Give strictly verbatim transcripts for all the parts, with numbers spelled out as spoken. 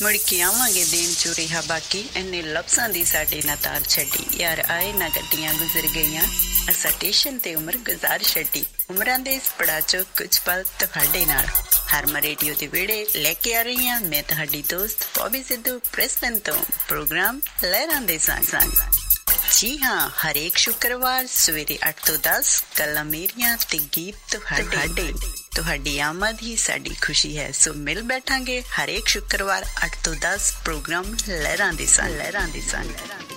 ਮੁੜ ਕੇ ਆਵਾਂਗੇ ਦੇਣ ਚੋਂ ਰਿਹਾ ਬਾਕੀ ਇੰਨੇ ਲਫ਼ਜ਼ਾਂ ਦੀ ਸਾਡੇ ਨਾ ਤਾਰ ਛੱਡੀ ਯਾਰ ਆਏ ਨਾ ਗੱਡੀਆਂ ਗੁਜ਼ਰ ਗਈਆਂ ਅਸਾਂ ਸਟੇਸ਼ਨ ਤੇ ਉਮਰ ਗੁਜ਼ਾਰ ਛੱਡੀ ਉਮਰਾਂ ਦੇ ਇਸ ਪੜਾਅ ਚੋਂ ਕੁਝ ਪਲ ਤੁਹਾਡੇ ਨਾਲ ਹਰਮ ਰੇਡੀਓ ਦੇ ਵਿਹੜੇ ਲੈ ਕੇ ਆ ਰਹੀ ਹਾਂ ਮੈਂ ਤੁਹਾਡੀ ਦੋਸਤ ਬੌਬੀ ਸਿੱਧੂ ਪ੍ਰਿਸਬਨ ਤੋਂ ਪ੍ਰੋਗਰਾਮ ਲਹਿਰਾਂ ਦੇ ਸੰਗ ਸੰਗ ਜੀ ਹਾਂ ਹਰੇਕ ਸ਼ੁੱਕਰਵਾਰ ਸਵੇਰੇ ਅੱਠ ਤੋਂ ਦਸ ਗੱਲਾਂ ਮੇਰੀਆਂ ਤੇ ਗੀਤ ਤੁਹਾਡੇ ਤੁਹਾਡੀ ਆਮਦ ਹੀ ਸਾਡੀ ਖੁਸ਼ੀ ਹੈ ਸੋ ਮਿਲ ਬੈਠਾਂਗੇ ਹਰੇਕ ਸ਼ੁੱਕਰਵਾਰ ਅੱਠ ਤੋਂ ਦਸ ਪ੍ਰੋਗਰਾਮ ਲਹਿਰਾਂ ਦੇ ਸੰਗ ਲਹਿਰਾਂ ਦੇ ਸੰਗ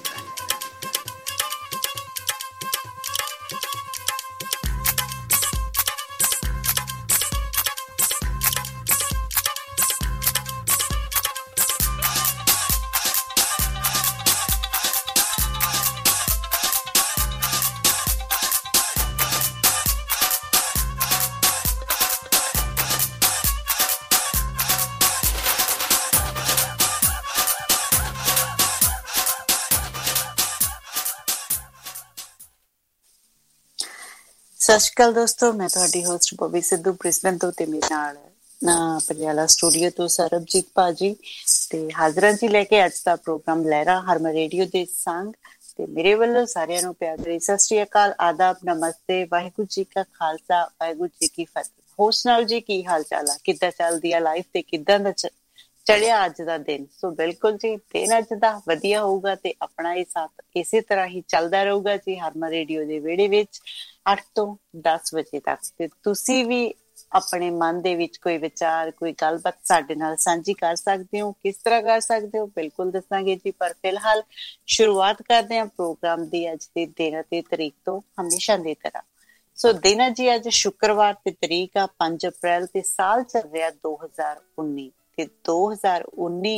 ਸਤਿ ਸ਼੍ਰੀ ਅਕਾਲ ਦੋਸਤੋ ਮੈਂ ਤੁਹਾਡੀ ਹੋਸਟ ਬੌਬੀ ਸਿੱਧੂ ਬ੍ਰਿਸਬਨ ਤੋਂ ਤੇ ਮੇਰੇ ਨਾਲ ਨਾ ਪਟਿਆਲਾ ਸਟੂਡੀਓ ਤੋਂ ਸਰਬਜੀਤ ਭਾਜੀ ਤੇ ਹਾਜ਼ਰਾਂ ਜੀ ਲੈ ਕੇ ਅੱਜ ਦਾ ਪ੍ਰੋਗਰਾਮ ਲਹਿਰਾ ਹਰਮ ਰੇਡੀਓ ਦੇ ਸੰਗ ਤੇ ਮੇਰੇ ਵੱਲੋਂ ਸਾਰਿਆਂ ਨੂੰ ਪਿਆਰ ਭਰੀ ਸਤਿ ਸ਼੍ਰੀ ਅਕਾਲ ਆਦਾਬ ਨਮਸਤੇ ਵਾਹਿਗੁਰੂ ਜੀ ਕਾ ਖਾਲਸਾ ਵਾਹਿਗੁਰੂ ਜੀ ਕੀ ਫਤਿਹ। ਹੋਰ ਸੁਣਾਓ ਜੀ ਕੀ ਹਾਲ ਚਾਲ ਆ ਕਿੱਦਾਂ ਚੱਲਦੀ ਆ ਲਾਈਫ ਤੇ ਕਿੱਦਾਂ ਦਾ ਚੜਿਆ ਅੱਜ ਦਾ ਦਿਨ। ਸੋ ਬਿਲਕੁਲ ਜੀ ਦਿਨ ਅੱਜ ਦਾ ਵਧੀਆ ਹੋਊਗਾ ਤੇ ਆਪਣਾ ਇਹ ਸਾਥ ਇਸੇ ਤਰ੍ਹਾਂ ਹੀ ਚੱਲਦਾ ਰਹੂਗਾ ਜੀ ਹਰਮ ਰੇਡੀਓ ਦੇ ਵਿਹੜੇ ਵਿੱਚ ਅੱਠ ਤੋਂ ਦਸ ਵਜੇ ਤੱਕ ਤੇ ਤੁਸੀਂ ਵੀ ਆਪਣੇ ਮਨ ਦੇ ਵਿੱਚ ਕੋਈ ਵਿਚਾਰ ਕੋਈ ਗੱਲਬਾਤ ਸਾਡੇ ਨਾਲ ਸਾਂਝੀ ਕਰ ਸਕਦੇ ਹੋ ਕਿਸ ਤਰ੍ਹਾਂ ਕਰ ਸਕਦੇ ਹੋ ਬਿਲਕੁਲ ਦੱਸਾਂਗੇ ਜੀ ਪਰ ਫਿਲਹਾਲ ਸ਼ੁਰੂਆਤ ਕਰਦੇ ਹਾਂ ਪ੍ਰੋਗਰਾਮ ਦੀ ਅੱਜ ਦੇ ਦਿਨ ਤੇ ਤਰੀਕ ਤੋਂ ਹਮੇਸ਼ਾ ਦੀ ਤਰ੍ਹਾਂ। ਸੋ ਦਿਨ ਜੀ ਅੱਜ ਸ਼ੁੱਕਰਵਾਰ ਤੇ ਤਰੀਕ ਆ ਪੰਜ ਅਪ੍ਰੈਲ ਤੇ ਸਾਲ ਚੱਲ ਰਿਹਾ ਦੋ ਹਜ਼ਾਰ ਉੱਨੀ ਤੇ ਦੋ ਹਜ਼ਾਰ ਉੱਨੀ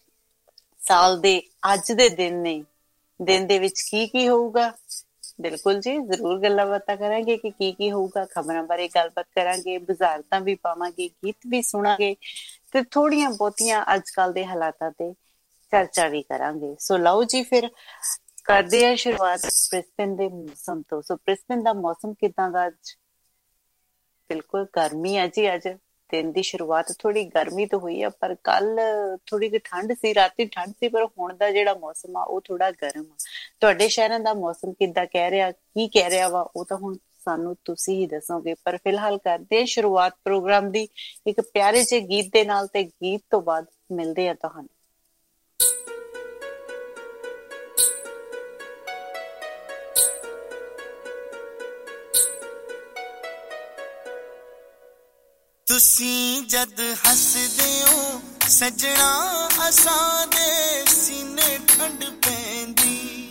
ਸਾਲ ਦੇ ਅੱਜ ਦੇ ਦਿਨ ਨੇ ਦਿਨ ਦੇ ਵਿੱਚ ਕੀ ਕੀ ਹੋਊਗਾ ਬਿਲਕੁਲ ਜੀ ਜ਼ਰੂਰ ਗੱਲਾਂ ਬਾਤਾਂ ਕਰਾਂਗੇ ਕਿ ਕੀ ਕੀ ਹੋਊਗਾ ਖਬਰਾਂ ਬਾਰੇ ਗੱਲਬਾਤ ਕਰਾਂਗੇ ਬੁਝਾਰਤਾਂ ਵੀ ਪਾਵਾਂਗੇ ਗੀਤ ਵੀ ਸੁਣਾਂਗੇ ਤੇ ਥੋੜੀਆਂ ਬਹੁਤੀਆਂ ਅੱਜ ਕੱਲ ਦੇ ਹਾਲਾਤਾਂ ਤੇ ਚਰਚਾ ਵੀ ਕਰਾਂਗੇ। ਸੋ ਲਓ ਜੀ ਫਿਰ ਕਰਦੇ ਆ ਸ਼ੁਰੂਆਤ ਬ੍ਰਿਸਬਨ ਦੇ ਮੌਸਮ ਤੋਂ। ਸੋ ਬ੍ਰਿਸਬਨ ਦਾ ਮੌਸਮ ਕਿੱਦਾਂ ਦਾ ਅੱਜ ਬਿਲਕੁਲ ਗਰਮੀ ਆ ਜੀ ਅੱਜ ਦਿਨ ਦੀ ਸ਼ੁਰੂਆਤ ਥੋੜੀ ਗਰਮੀ ਤੋਂ ਹੋਈ ਆ ਪਰ ਕੱਲ ਥੋੜੀ ਜਿਹੀ ਠੰਡ ਸੀ ਰਾਤੀ ਠੰਡ ਸੀ ਪਰ ਹੁਣ ਦਾ ਜਿਹੜਾ ਮੌਸਮ ਆ ਉਹ ਥੋੜਾ ਗਰਮ ਆ। ਤੁਹਾਡੇ ਸ਼ਹਿਰਾਂ ਦਾ ਮੌਸਮ ਕਿੱਦਾਂ ਕਹਿ ਰਿਹਾ ਕੀ ਕਹਿ ਰਿਹਾ ਵਾ ਉਹ ਤਾਂ ਹੁਣ ਸਾਨੂੰ ਤੁਸੀਂ ਹੀ ਦੱਸੋਗੇ ਪਰ ਫਿਲਹਾਲ ਕਰਦੇ ਸ਼ੁਰੂਆਤ ਪ੍ਰੋਗਰਾਮ ਦੀ ਇੱਕ ਪਿਆਰੇ ਜਿਹੇ ਗੀਤ ਦੇ ਨਾਲ ਤੇ ਗੀਤ ਤੋਂ ਬਾਅਦ ਮਿਲਦੇ ਆ ਤੁਹਾਨੂੰ। ਤੁਸੀਂ ਜਦ ਹੱਸਦੇ ਹੋ ਸਜਣਾ ਅਸਾਂ ਦੇ ਸੀਨੇ ਠੰਡ ਪੈਂਦੀ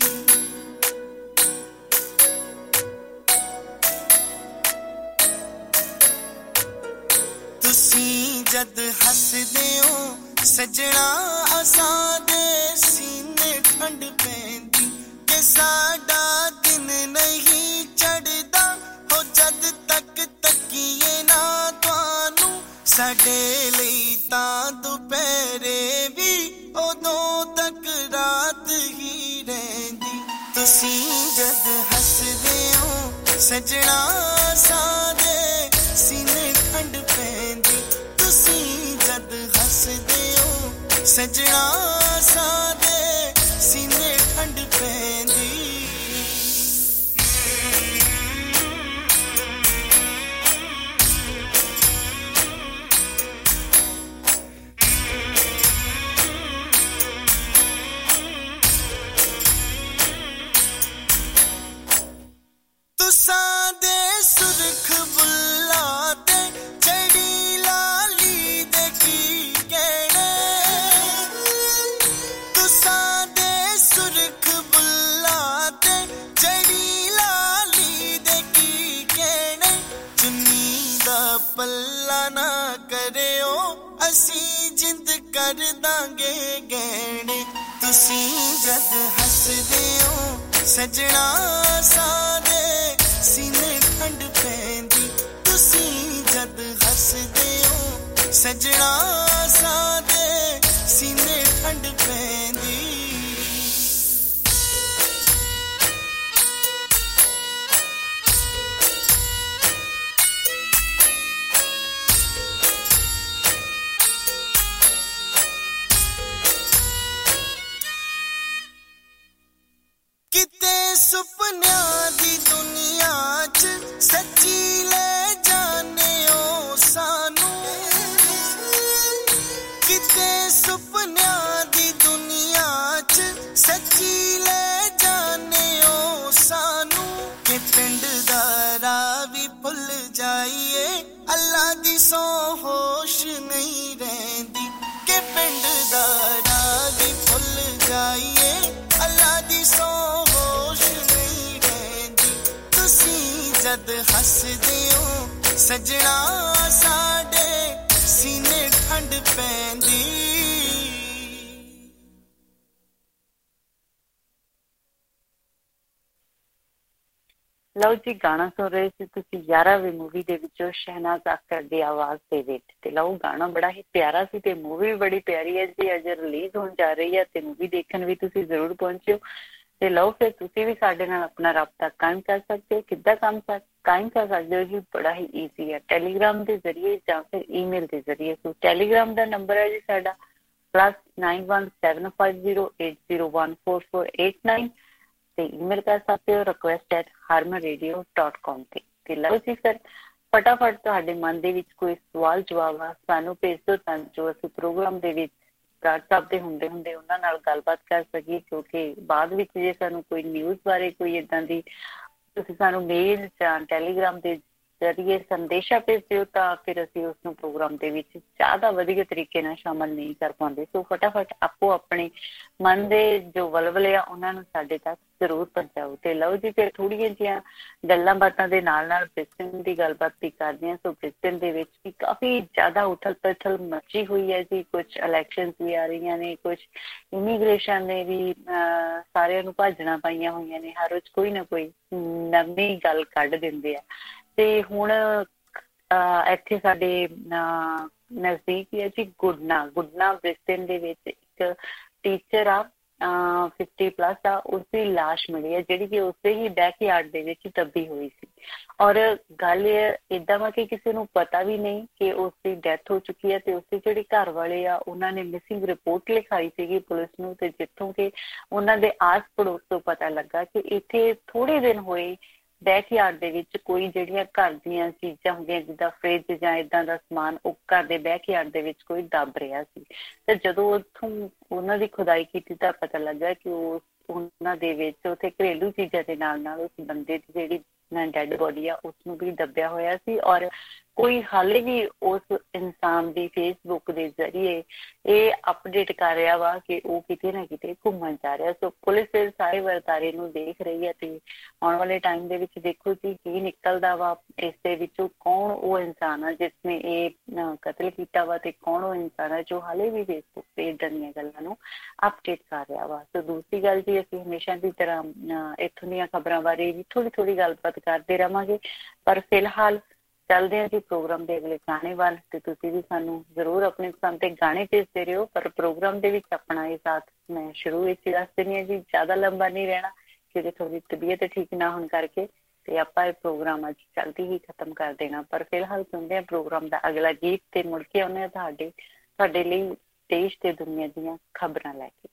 ਤੁਸੀਂ ਜਦ ਹੱਸਦੇ ਹੋ ਸਜਣਾ ਅਸਾਂ ਦੇ ਸੀਨੇ ਠੰਡ ਪੈਂਦੀ ਕਿ ਸਾਡਾ ਦਿਨ ਨਹੀਂ ਚੜ੍ਹਦਾ ਹੋ ਜਦ ਤੱਕ ਤੱਕੀਏ ਨਾ ਸਾਡੇ ਲਈ ਤਾਂ ਦੁਪਹਿਰੇ ਵੀ ਉਦੋਂ ਤੱਕ ਰਾਤ ਹੀ ਰਹਿੰਦੀ। ਤੁਸੀਂ ਜਦ ਹੱਸਦੇ ਹੋ ਸਜਣਾ ਸਾਡੇ ਸੀਨੇ ਠੰਡ ਪੈਂਦੀ ਤੁਸੀਂ ਜਦ ਹੱਸਦੇ ਹੋ ਸਜਣਾ ਸਾਡੇ ਸੀਨੇ ਠੰਡ ਪੈਂਦੀ। ਤੁਸਾਂ ਦੇ ਸੁਰਖ ਬੁੱਲਾਂ ਤੇ ਚੜੀ ਲਾਲੀ ਦੇ ਕੀ ਕਹਿਣੇ ਤੁਸਾਂ ਦੇ ਸੁਰਖ ਬੁੱਲਾਂ ਤੇ ਚੜੀ ਲਾਲੀ ਦੇ ਕੀ ਕਹਿਣੇ ਚੁੰਨੀ ਦਾ ਪੱਲਾ ਨਾ ਕਰਿਓ ਅਸੀਂ ਜਿੰਦ ਕਰ ਦਾਂਗੇ ਗਹਿਣੇ। ਤੁਸੀਂ ਜਦ ਹੱਸਦੇ ਹੋ ਸਜਣਾ ਸਾਡੇ ਸੀਨੇ ਠੰਡ ਪੈਂਦੀ ਤੁਸੀਂ ਜਦ ਹੱਸਦੇ ਹੋ ਸਜਣਾ ਸਾਡੇ ਸੀਨੇ ਠੰਡ ਪੈਂਦੀ। पिंड दा राह भी भुल जाइए अल्लाह दी सौ होश नहीं रहंदी के पिंड दा राह भी भुल जाइए अल्लाह दी सौ होश नहीं रहंदी तुसी जद हसदे हो सजना साडे सीने ठंड पैंदी ਲਓ ਜੀ ਗਾਣਾ ਸੁਣ ਰਹੇ ਸੀ ਤੁਸੀਂ ਗਿਆਰ੍ਹਵੀਂ ਮੂਵੀ ਦੇ ਵਿੱਚੋਂ ਸ਼ਹਿਨਾਜ਼ ਅਖਤਰ ਦੀ ਆਵਾਜ਼ ਦੇ ਵਿੱਚ ਤੇ ਲਓ ਗਾਣਾ ਬੜਾ ਹੀ ਪਿਆਰਾ ਸੀ ਤੇ ਮੂਵੀ ਵੀ ਬੜੀ ਪਿਆਰੀ ਹੈ ਜੀ ਅੱਜ ਰਿਲੀਜ਼ ਹੋਣ ਜਾ ਰਹੀ ਹੈ ਤੇ ਮੂਵੀ ਦੇਖਣ ਵੀ ਤੁਸੀਂ ਜ਼ਰੂਰ ਪਹੁੰਚਿਓ ਤੇ ਲਓ ਫਿਰ ਤੁਸੀਂ ਵੀ ਸਾਡੇ ਨਾਲ ਆਪਣਾ ਰਾਬਤਾ ਕਾਇਮ ਕਰ ਸਕਦੇ ਹੋ ਕਿੱਦਾਂ ਕੰਮ ਕਾਇਮ ਕਰ ਸਕਦੇ ਹੋ ਜੀ ਬੜਾ ਹੀ ਈਜ਼ੀ ਹੈ ਟੈਲੀਗ੍ਰਾਮ ਦੇ ਜ਼ਰੀਏ ਜਾਂ ਫਿਰ ਈਮੇਲ ਦੇ ਜ਼ਰੀਏ ਸੋ ਟੈਲੀਗ੍ਰਾਮ ਦਾ ਨੰਬਰ ਹੈ ਜੀ ਸਾਡਾ plus nine one seven five zero eight zero one four four eight nine ਤੇ ਈਮੇਲ ਕਰ ਸਕਦੇ ਹੋ request at harman radio dot com ਤੇ ਤੇ ਲਓ ਜੀ ਫਿਰ ਫਟਾਫਟ ਤੁਹਾਡੇ ਮਨ ਦੇ ਵਿੱਚ ਕੋਈ ਸਵਾਲ ਜਵਾਬ ਆ ਸਾਨੂੰ ਭੇਜ ਦਿਓ ਤਾਂ ਜੋ ਅਸੀਂ ਪ੍ਰੋਗਰਾਮ ਦੇ ਵਿੱਚ ਡਾਕਟਰ ਸਾਹਿਬ ਦੇ ਹੁੰਦੇ ਹੁੰਦੇ ਉਹਨਾਂ ਨਾਲ ਗੱਲਬਾਤ ਕਰ ਸਕੀਏ ਕਿਉਂਕਿ ਬਾਅਦ ਵਿੱਚ ਜੇ ਸਾਨੂੰ ਕੋਈ ਨਿਊਜ਼ ਬਾਰੇ ਕੋਈ ਏਦਾਂ ਦੀ ਤੁਸੀਂ ਸਾਨੂੰ ਮੇਲ ਜਾਂ ਟੈਲੀਗ੍ਰਾਮ ਦੇ ਜ਼ਰੀਏ ਸੰਦੇਸ਼ਾ ਭੇਜ ਦਿਓ ਤਾਂ ਫਿਰ ਅਸੀਂ ਉਸਨੂੰ ਪ੍ਰੋਗਰਾਮ ਦੇ ਵਿੱਚ ਜ਼ਿਆਦਾ ਵਧੀਆ ਤਰੀਕੇ ਨਾਲ ਸ਼ਾਮਲ ਨਹੀਂ ਕਰ ਪਾਉਂਦੇ ਸੋ ਫਟਾਫਟ ਆਪੋ ਆਪਣੇ ਮਨ ਦੇ ਜੋ ਵਲਵਲੇ ਆ ਉਹਨਾਂ ਨੂੰ ਸਾਡੇ ਤੱਕ ਜ਼ਰੂਰ ਪਹੁੰਚਾਓ ਤੇ ਲਓ ਜੀ ਫਿਰ ਥੋੜ੍ਹੀਆਂ ਜਿਹੀਆਂ ਗੱਲਾਂ ਬਾਤਾਂ ਦੇ ਨਾਲ ਨਾਲ ਬ੍ਰਿਸਬੇਨ ਦੀ ਗੱਲਬਾਤ ਵੀ ਕਰਦੇ ਹਾਂ ਸੋ ਬ੍ਰਿਸਬੇਨ ਦੇ ਵਿੱਚ ਵੀ ਕਾਫੀ ਜ਼ਿਆਦਾ ਉਥਲ ਪੁਥਲ ਮਚੀ ਹੋਈ ਹੈ ਜੀ ਕੁਛ ਇਲੈਕਸ਼ਨਸ ਵੀ ਆ ਰਹੀਆਂ ਨੇ ਕੁਛ ਇਮੀਗ੍ਰੇਸ਼ਨ ਨੇ ਵੀ ਸਾਰਿਆਂ ਨੂੰ ਭਾਜਣਾ ਪਾਈਆਂ ਹੋਈਆਂ ਨੇ ਹਰ ਰੋਜ਼ ਕੋਈ ਨਾ ਕੋਈ ਨਵੀਂ ਗੱਲ ਕੱਢ ਦਿੰਦੇ ਆ ਤੇ ਹੁਣ ਇੱਥੇ ਸਾਡੇ ਨਜ਼ਦੀਕ ਹੀ ਹੈ ਜੀ ਗੁਡਨਾ ਗੁਡਨਾ ਬ੍ਰਿਸਬੇਨ ਦੇ ਵਿੱਚ ਇੱਕ ਟੀਚਰ ਆ ਫਿਫਟੀ ਪਲੱਸ ਆ ਉਸਦੀ ਲਾਸ਼ ਮਿਲੀ ਹੈ ਜਿਹੜੀ ਕਿ ਉਸਦੇ ਹੀ ਬੈਕਯਾਰਡ ਦੇ ਵਿੱਚ ਦੱਬੀ ਹੋਈ ਸੀ ਔਰ ਗੱਲ ਏਦਾਂ ਵਾ ਕਿ ਕਿਸੇ ਨੂੰ ਪਤਾ ਵੀ ਨਹੀਂ ਕਿ ਉਸਦੀ ਡੈਥ ਹੋ ਚੁੱਕੀ ਹੈ ਤੇ ਉਸਦੇ ਜਿਹੜੇ ਘਰ ਵਾਲੇ ਆ ਉਹਨਾਂ ਨੇ ਮਿਸਿੰਗ ਰਿਪੋਰਟ ਲਿਖਾਈ ਸੀਗੀ ਪੁਲਿਸ ਨੂੰ ਤੇ ਜਿੱਥੋਂ ਕਿ ਉਹਨਾਂ ਦੇ ਆਸ ਪੜੋਸ ਤੋਂ ਪਤਾ ਲੱਗਾ ਕਿ ਇੱਥੇ ਥੋੜੇ ਦਿਨ ਹੋਏ ਬੈਕਯਾਰਡ ਦੇ ਵਿੱਚ ਕੋਈ ਜਿਹੜੀਆਂ ਘਰ ਦੀਆਂ ਚੀਜ਼ਾਂ ਹੁੰਦੀਆਂ ਜਿੱਦਾਂ ਫਰਿੱਜ ਜਾਂ ਏਦਾਂ ਦਾ ਸਮਾਨ ਉਹ ਘਰ ਦੇ ਬੈਕਯਾਰਡ ਦੇ ਵਿੱਚ ਕੋਈ ਦੱਬ ਰਿਹਾ ਸੀ ਤੇ ਜਦੋਂ ਉੱਥੋਂ ਉਹਨਾਂ ਦੀ ਖੁਦਾਈ ਕੀਤੀ ਤਾਂ ਪਤਾ ਲੱਗਾ ਕਿ ਉਹ ਉਹਨਾਂ ਦੇ ਵਿੱਚ ਉੱਥੇ ਘਰੇਲੂ ਚੀਜ਼ਾਂ ਦੇ ਨਾਲ ਨਾਲ ਉਸ ਬੰਦੇ ਦੀ ਜਿਹੜੀ ਡੈਡ ਬੋਡੀ ਆ ਉਸਨੂੰ ਵੀ ਦੱਬਿਆ ਹੋਇਆ ਸੀ ਔਰ ਕੋਈ ਹਾਲੇ ਵੀ ਉਸ ਇਨਸਾਨ ਦੀ ਫੇਸਬੁੱਕ ਦੇ ਜ਼ਰੀਏ ਇਹ ਅਪਡੇਟ ਕਰ ਰਿਹਾ ਵਾ ਕਿ ਉਹ ਕਿਤੇ ਨਾ ਕਿਤੇ ਘੁੰਮਣ ਜਾ ਰਿਹਾ ਸੋ ਪੁਲਿਸ ਸਾਰੇ ਵਰਤਾਰੇ ਨੂੰ ਦੇਖ ਰਹੀ ਹੈ ਤੇ ਆਉਣ ਵਾਲੇ ਟਾਈਮ ਦੇ ਵਿੱਚ ਦੇਖੋ ਜੀ ਕੀ ਨਿਕਲਦਾ ਵਾ ਇਸ ਦੇ ਵਿੱਚੋਂ ਕੌਣ ਉਹ ਇਨਸਾਨ ਆ ਜਿਸਨੇ ਇਹ ਕਤਲ ਕੀਤਾ ਵਾ ਤੇ ਕੌਣ ਉਹ ਇਨਸਾਨ ਆ ਜੋ ਹਾਲੇ ਵੀ ਫੇਸਬੁੱਕ ਤੇ ਏਦਾਂ ਦੀਆਂ ਗੱਲਾਂ ਨੂੰ ਅਪਡੇਟ ਕਰ ਰਿਹਾ ਵਾ ਸੋ ਦੂਸਰੀ ਗੱਲ ਜੀ ਅਸੀਂ ਹਮੇਸ਼ਾ ਦੀ ਤਰ੍ਹਾਂ ਇੱਥੋਂ ਦੀਆਂ ਖਬਰਾਂ ਬਾਰੇ ਵੀ ਥੋੜ੍ਹੀ ਥੋੜ੍ਹੀ ਗੱਲਬਾਤ ਕਰਦੇ ਰਹਾਂਗੇ ਪਰ ਫਿਲਹਾਲ ਚੱਲਦੇ ਹਾਂ ਜੀ ਪ੍ਰੋਗਰਾਮ ਦੇ ਅਗਲੇ ਗਾਣੇ ਵੱਲ ਤੇ ਤੁਸੀਂ ਵੀ ਸਾਨੂੰ ਜ਼ਰੂਰ ਆਪਣੇ ਪਸੰਦ ਦੇ ਗਾਣੇ ਭੇਜਦੇ ਰਹੋ ਪਰ ਪ੍ਰੋਗਰਾਮ ਦੇ ਵਿੱਚ ਆਪਣਾ ਇਹ ਸਾਥ ਮੈਂ ਸ਼ੁਰੂ ਵਿੱਚ ਹੀ ਦੱਸ ਦਿੰਦੀ ਹਾਂ ਜੀ ਜ਼ਿਆਦਾ ਲੰਬਾ ਨਹੀਂ ਰਹਿਣਾ ਕਿਉਂਕਿ ਥੋੜੀ ਤਬੀਅਤ ਠੀਕ ਨਾ ਹੋਣ ਕਰਕੇ ਤੇ ਆਪਾਂ ਇਹ ਪ੍ਰੋਗਰਾਮ ਅੱਜ ਜਲਦੀ ਹੀ ਖਤਮ ਕਰ ਦੇਣਾ ਪਰ ਫਿਲਹਾਲ ਸੁਣਦੇ ਹਾਂ ਪ੍ਰੋਗਰਾਮ ਦਾ ਅਗਲਾ ਗੀਤ ਤੇ ਮੁੜ ਕੇ ਆਉਂਦੇ ਹਾਂ ਤੁਹਾਡੇ ਤੁਹਾਡੇ ਲਈ ਦੇਸ਼ ਤੇ ਦੁਨੀਆ ਦੀਆਂ ਖਬਰਾਂ ਲੈ ਕੇ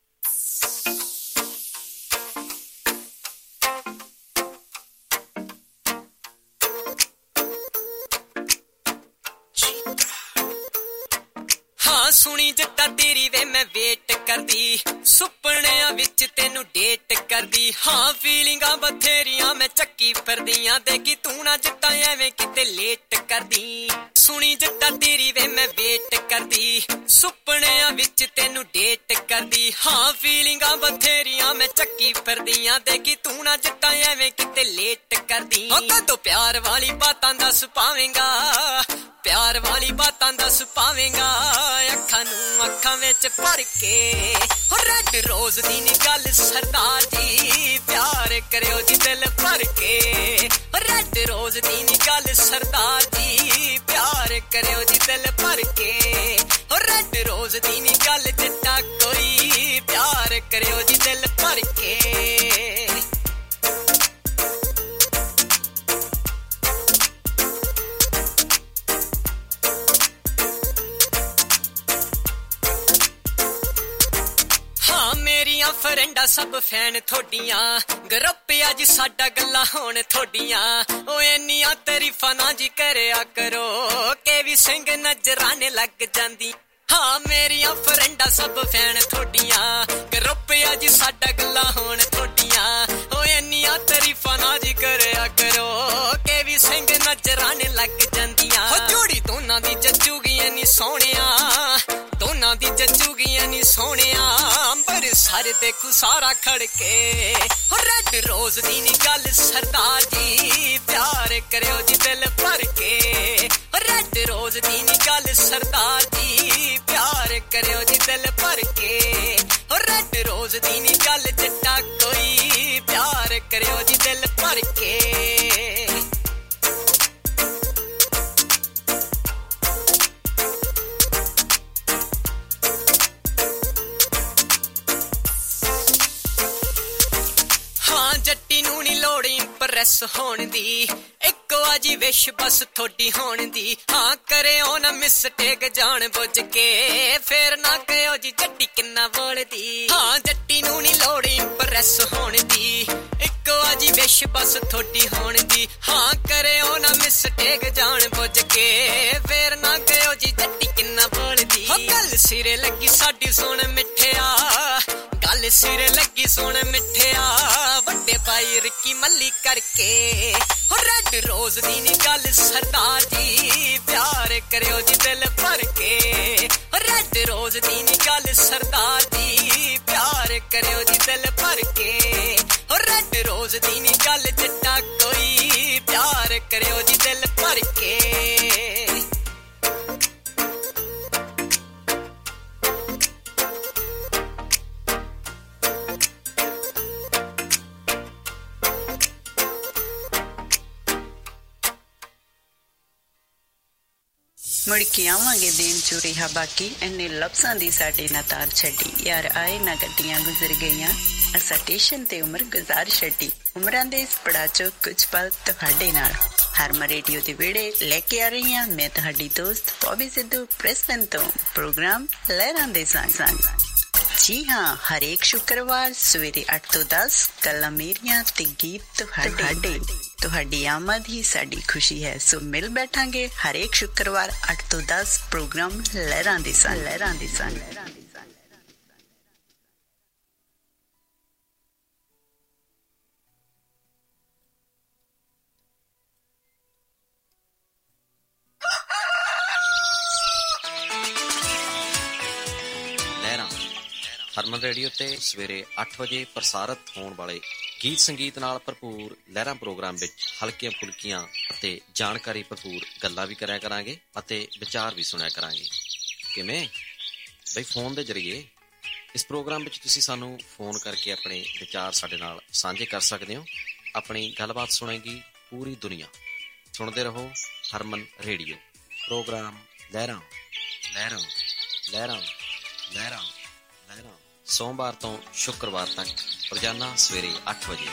ਸੁਣੀ ਜੱਟਾ ਤੇਰੀ ਵੇ ਮੈਂ ਵੇਟ ਕਰਦੀ ਸੁਪਨਿਆਂ ਵਿੱਚ ਤੈਨੂੰ ਡੇਟ ਕਰਦੀ ਹਾਂ ਫੀਲਿੰਗਾਂ ਬਥੇਰੀਆਂ ਮੈਂ ਚੱਕੀ ਫਿਰਦੀਆਂ ਦੇਖੀ ਤੂੰ ਨਾ ਜੱਟਾ ਐਵੇਂ ਕਿਤੇ ਲੇਟ ਕਰਦੀ ਸੁਣੀ ਜੱਟਾ ਤੇਰੀ ਵੇ ਮੈਂ ਵੇਟ ਕਰਦੀ ਸੁਪਨਿਆਂ ਵਿੱਚ ਤੈਨੂੰ ਡੇਟ ਕਰਦੀ ਹਾਂ ਫੀਲਿੰਗਾਂ ਬਥੇਰੀਆਂ ਮੈਂ ਚੱਕੀ ਫਿਰਦੀਆਂ ਦੇਖੀ ਤੂੰ ਨਾ ਜੱਟਾ ਐਵੇਂ ਕਿਤੇ ਲੇਟ ਕਰਦੀ ਹੋ ਕਦੋਂ ਪਿਆਰ ਵਾਲੀ ਬਾਤਾਂ ਦੱਸ ਪਾਵੇਂਗਾ ਪਿਆਰ ਵਾਲੀ ਬਾਤਾਂ ਦੱਸ ਪਾਵੇਂਗਾ ਅੱਖਾਂ ਨੂੰ ਅੱਖਾਂ ਵਿੱਚ ਭਰ ਕੇ ਹੋ ਰੈਡ ਰੋਜ਼ ਦੀ ਨੀ ਗੱਲ ਸਰਦਾਰ ਜੀ ਪਿਆਰ ਕਰਿਓ ਜੀ ਦਿਲ ਭਰ ਕੇ ਹੋ ਰੈਡ ਰੋਜ਼ ਦੀ ਨੀ ਗੱਲ ਸਰਦਾਰ ਜੀ ਪਿਆਰ ਕਰਿਓ ਜੀ ਦਿਲ ਭਰ ਕੇ ਹੋ ਰੈਡ ਰੋਜ਼ ਦੀ ਨੀ ਗੱਲ ਜੱਟਾ ਕੋਈ ਪਿਆਰ ਕਰਿਓ ਜੀ ਦਿਲ ਭਰ ਕੇ ਫਰੈਂਡਾ ਸਭ ਫੈਨ ਥੋਡੀਆਂ ਗਰੁੱਪ ਅੱਜ ਸਾਡਾ ਗੱਲਾਂ ਹੋਣ ਥੋਡੀਆਂ ਓ ਇੰਨੀਆਂ ਤਾਰੀਫਾਂ ਨਾ ਜੀ ਕਰਿਆ ਕਰੋ ਕਿ ਵੀ ਸਿੰਘ ਨਜ਼ਰਾਨੇ ਲੱਗ ਜਾਂਦੀ ਹਾਂ ਮੇਰੀਆਂ ਫਰੈਂਡਾ ਸਭ ਫੈਨ ਥੋਡੀਆਂ ਗਰੁੱਪ ਅੱਜ ਸਾਡਾ ਗੱਲਾਂ ਹੋਣ ਥੋਡੀਆਂ ਓ ਇੰਨੀ ਇੰਨੀਆਂ ਤਾਰੀਫਾਂ ਨਾ ਜੀ ਕਰਿਆ ਕਰੋ ਕਿ ਵੀ ਸਿੰਘ ਨਜ਼ਰਾਂ ਨੇ ਲੱਗ ਜਾਂਦੀਆਂ ਹੋ ਜੋੜੀ ਦੋਨਾਂ ਦੀ ਜੱਜੂਗੀ ਇੰਨੀ ਸੋਹਣਿਆ ਦੋਨਾਂ ਦੀ ਜੱਜੂਗੀ ਇੰਨੀ ਸੋਹਣਿਆ ਅੰਬਰ ਸਰ ਦੇਖੂ ਸਾਰਾ ਖੜਕੇ ਹੋ ਰੈੱਡ ਰੋਜ਼ ਦੀ ਨੀ ਗੱਲ ਸਰਦਾਰ ਜੀ ਪਿਆਰ ਕਰਿਓ ਜੀ ਦਿਲ ਭਰ ਕੇ ਹੋ ਰੈੱਡ ਰੋਜ਼ ਦੀ ਨੀ ਗੱਲ ਸਰਦਾਰ ਜੀ ਪਿਆਰ ਕਰਿਓ ਜੀ ਦਿਲ ਭਰ ਕੇ ਹੋ ਰੈੱਡ ਰੋਜ਼ ਦੀ ਨੀ ਗੱਲ ਜੱਟਾ ਕੋਈ ਪਿਆਰ ਕਰਿਓ ਜੀ ਦਿਲ ਭਰ ਕੇ ਪ੍ਰੈਸ ਹੋਣ ਦੀ ਇੱਕੋ ਅਜੀ ਵਿਸ਼ ਬਸ ਥੋੜੀ ਹੋਣ ਦੀ ਹਾਂ ਕਰਿਓ ਨਾ ਮਿਸਟੇਕ ਜਾਣ ਬੁੱਝ ਕੇ ਫੇਰ ਨਾ ਕਹਿਓ ਜੀ ਜੱਟੀ ਕਿੰਨਾ ਬੋਲਦੀ ਹਾਂ ਜੱਟੀ ਨੂੰ ਨੀ ਲੋੜ ਇੰਪ੍ਰੈਸ ਹੋਣ ਦੀ ਇੱਕੋ ਅਜੀ ਵਿਸ਼ ਬਸ ਥੋੜੀ ਹੋਣ ਦੀ ਹਾਂ ਕਰਿਓ ਨਾ ਮਿਸਟੇਕ ਜਾਣ ਬੁੱਝ ਕੇ ਫੇਰ ਨਾ ਕਹਿਓ ਜੀ ਜੱਟੀ ਕਿੰਨਾ ਬੋਲਦੀ ਹੋ ਗੱਲ ਸਿਰੇ ਲੱਗੀ ਸਾਡੀ ਸੁਣ ਮਿੱਠਿਆ ਗੱਲ ਸਿਰੇ ਲੱਗੀ ਸੁਣ ਮਿੱਠਿਆ ਵੱਡੇ ਭਾਈ ਰਿੱਕੀ ਮੱਲੀ ਕਰਕੇ ਹੋ ਰੈੱਡ ਰੋਜ਼ ਦੀ ਨੀ ਗੱਲ ਸਰਦਾਰ ਜੀ ਪਿਆਰ ਕਰਿਓ ਜੀ ਦਿਲ ਭਰ ਕੇ ਹੋ ਰੈੱਡ ਰੋਜ਼ ਦੀ ਨੀ ਗੱਲ ਸਰਦਾਰ ਜੀ ਪਿਆਰ ਕਰਿਓ ਜੀ ਦਿਲ ਭਰ ਕੇ ਹੋ ਰੈੱਡ ਰੋਜ਼ ਦੀ ਨੀ ਗੱਲ ਜੱਟਾ ਕੋਈ ਪਿਆਰ ਕਰਿਓ ਜੀ ਦਿਲ ਭਰ ਕੇ ਮੁੜ ਕੇ ਆਵਾਂਗੇ ਦੇਣ ਚੋ ਰਿਹਾ ਬਾਕੀ ਇੰਨੇ ਲਫ਼ਜ਼ਾਂ ਦੀ ਸਾਡੇ ਨਾ ਤਾਰ ਛੱਡੀ ਯਾਰ ਆਏ ਨਾ ਗੱਡੀਆਂ ਗੁਜ਼ਰ ਗਈਆਂ ਅਸਾਂ ਸਟੇਸ਼ਨ ਤੇ ਉਮਰ ਗੁਜ਼ਾਰ ਛੱਡੀ ਉਮਰਾਂ ਦੇ ਇਸ ਪੜਾ ਚੋਂ ਕੁਝ ਪਲ ਤੁਹਾਡੇ ਨਾਲ ਹਰਮਨ ਰੇਡੀਓ ਦੇ ਵਿਹੜੇ ਲੈ ਕੇ ਆ ਰਹੀ ਹਾਂ ਮੈਂ ਤੁਹਾਡੀ ਦੋਸਤ ਬੌਬੀ ਸਿੱਧੂ ਪ੍ਰੈਸਟਨ ਤੋਂ ਪ੍ਰੋਗਰਾਮ ਲਹਿਰਾਂ ਦੇ ਸੰਗ ਸੰਗ ਜੀ ਹਾਂ ਹਰੇਕ ਸ਼ੁੱਕਰਵਾਰ ਸਵੇਰੇ ਅੱਠ ਤੋਂ ਦਸ ਗੱਲਾਂ ਮੇਰੀਆਂ ਤੇ ਗੀਤ ਤੁਹਾਡੇ ਤੁਹਾਡੀ ਆਮਦ ਹੀ ਸਾਡੀ ਖੁਸ਼ੀ ਹੈ ਸੋ ਮਿਲ ਬੈਠਾਂਗੇ ਹਰੇਕ ਸ਼ੁੱਕਰਵਾਰ ਅੱਠ ਤੋਂ ਦਸ ਪ੍ਰੋਗਰਾਮ ਲਹਿਰਾਂ ਦੇ ਸੰਗ ਲਹਿਰਾਂ ਦੇ ਸੰਗ ਹਰਮਨ ਰੇਡੀਓ ਤੇ ਸਵੇਰੇ ਅੱਠ ਵਜੇ ਪ੍ਰਸਾਰਿਤ ਹੋਣ ਵਾਲੇ ਗੀਤ ਸੰਗੀਤ ਨਾਲ ਭਰਪੂਰ ਲਹਿਰਾਂ ਪ੍ਰੋਗਰਾਮ ਵਿੱਚ ਹਲਕੀਆਂ ਫੁਲਕੀਆਂ ਅਤੇ ਜਾਣਕਾਰੀ ਭਰਪੂਰ ਗੱਲਾਂ ਵੀ ਕਰਿਆ ਕਰਾਂਗੇ ਅਤੇ ਵਿਚਾਰ ਵੀ ਸੁਣਿਆ ਕਰਾਂਗੇ। ਕਿਵੇਂ ਬਈ ਫੋਨ ਦੇ ਜ਼ਰੀਏ ਇਸ ਪ੍ਰੋਗਰਾਮ ਵਿੱਚ ਤੁਸੀਂ ਸਾਨੂੰ ਫੋਨ ਕਰਕੇ ਆਪਣੇ ਵਿਚਾਰ ਸਾਡੇ ਨਾਲ ਸਾਂਝੇ ਕਰ ਸਕਦੇ ਹੋ। ਆਪਣੀ ਗੱਲਬਾਤ ਸੁਣੇਗੀ ਪੂਰੀ ਦੁਨੀਆ। ਸੁਣਦੇ ਰਹੋ ਹਰਮਨ ਰੇਡੀਓ ਪ੍ਰੋਗਰਾਮ ਲਹਿਰਾਂ ਲਹਿਰਾਂ ਲਹਿਰਾਂ ਲਹਿਰਾਂ ਲਹਿਰਾਂ ਸੋਮਵਾਰ ਤੋਂ ਸ਼ੁੱਕਰਵਾਰ ਤੱਕ ਰੋਜ਼ਾਨਾ ਸਵੇਰੇ ਅੱਠ ਵਜੇ।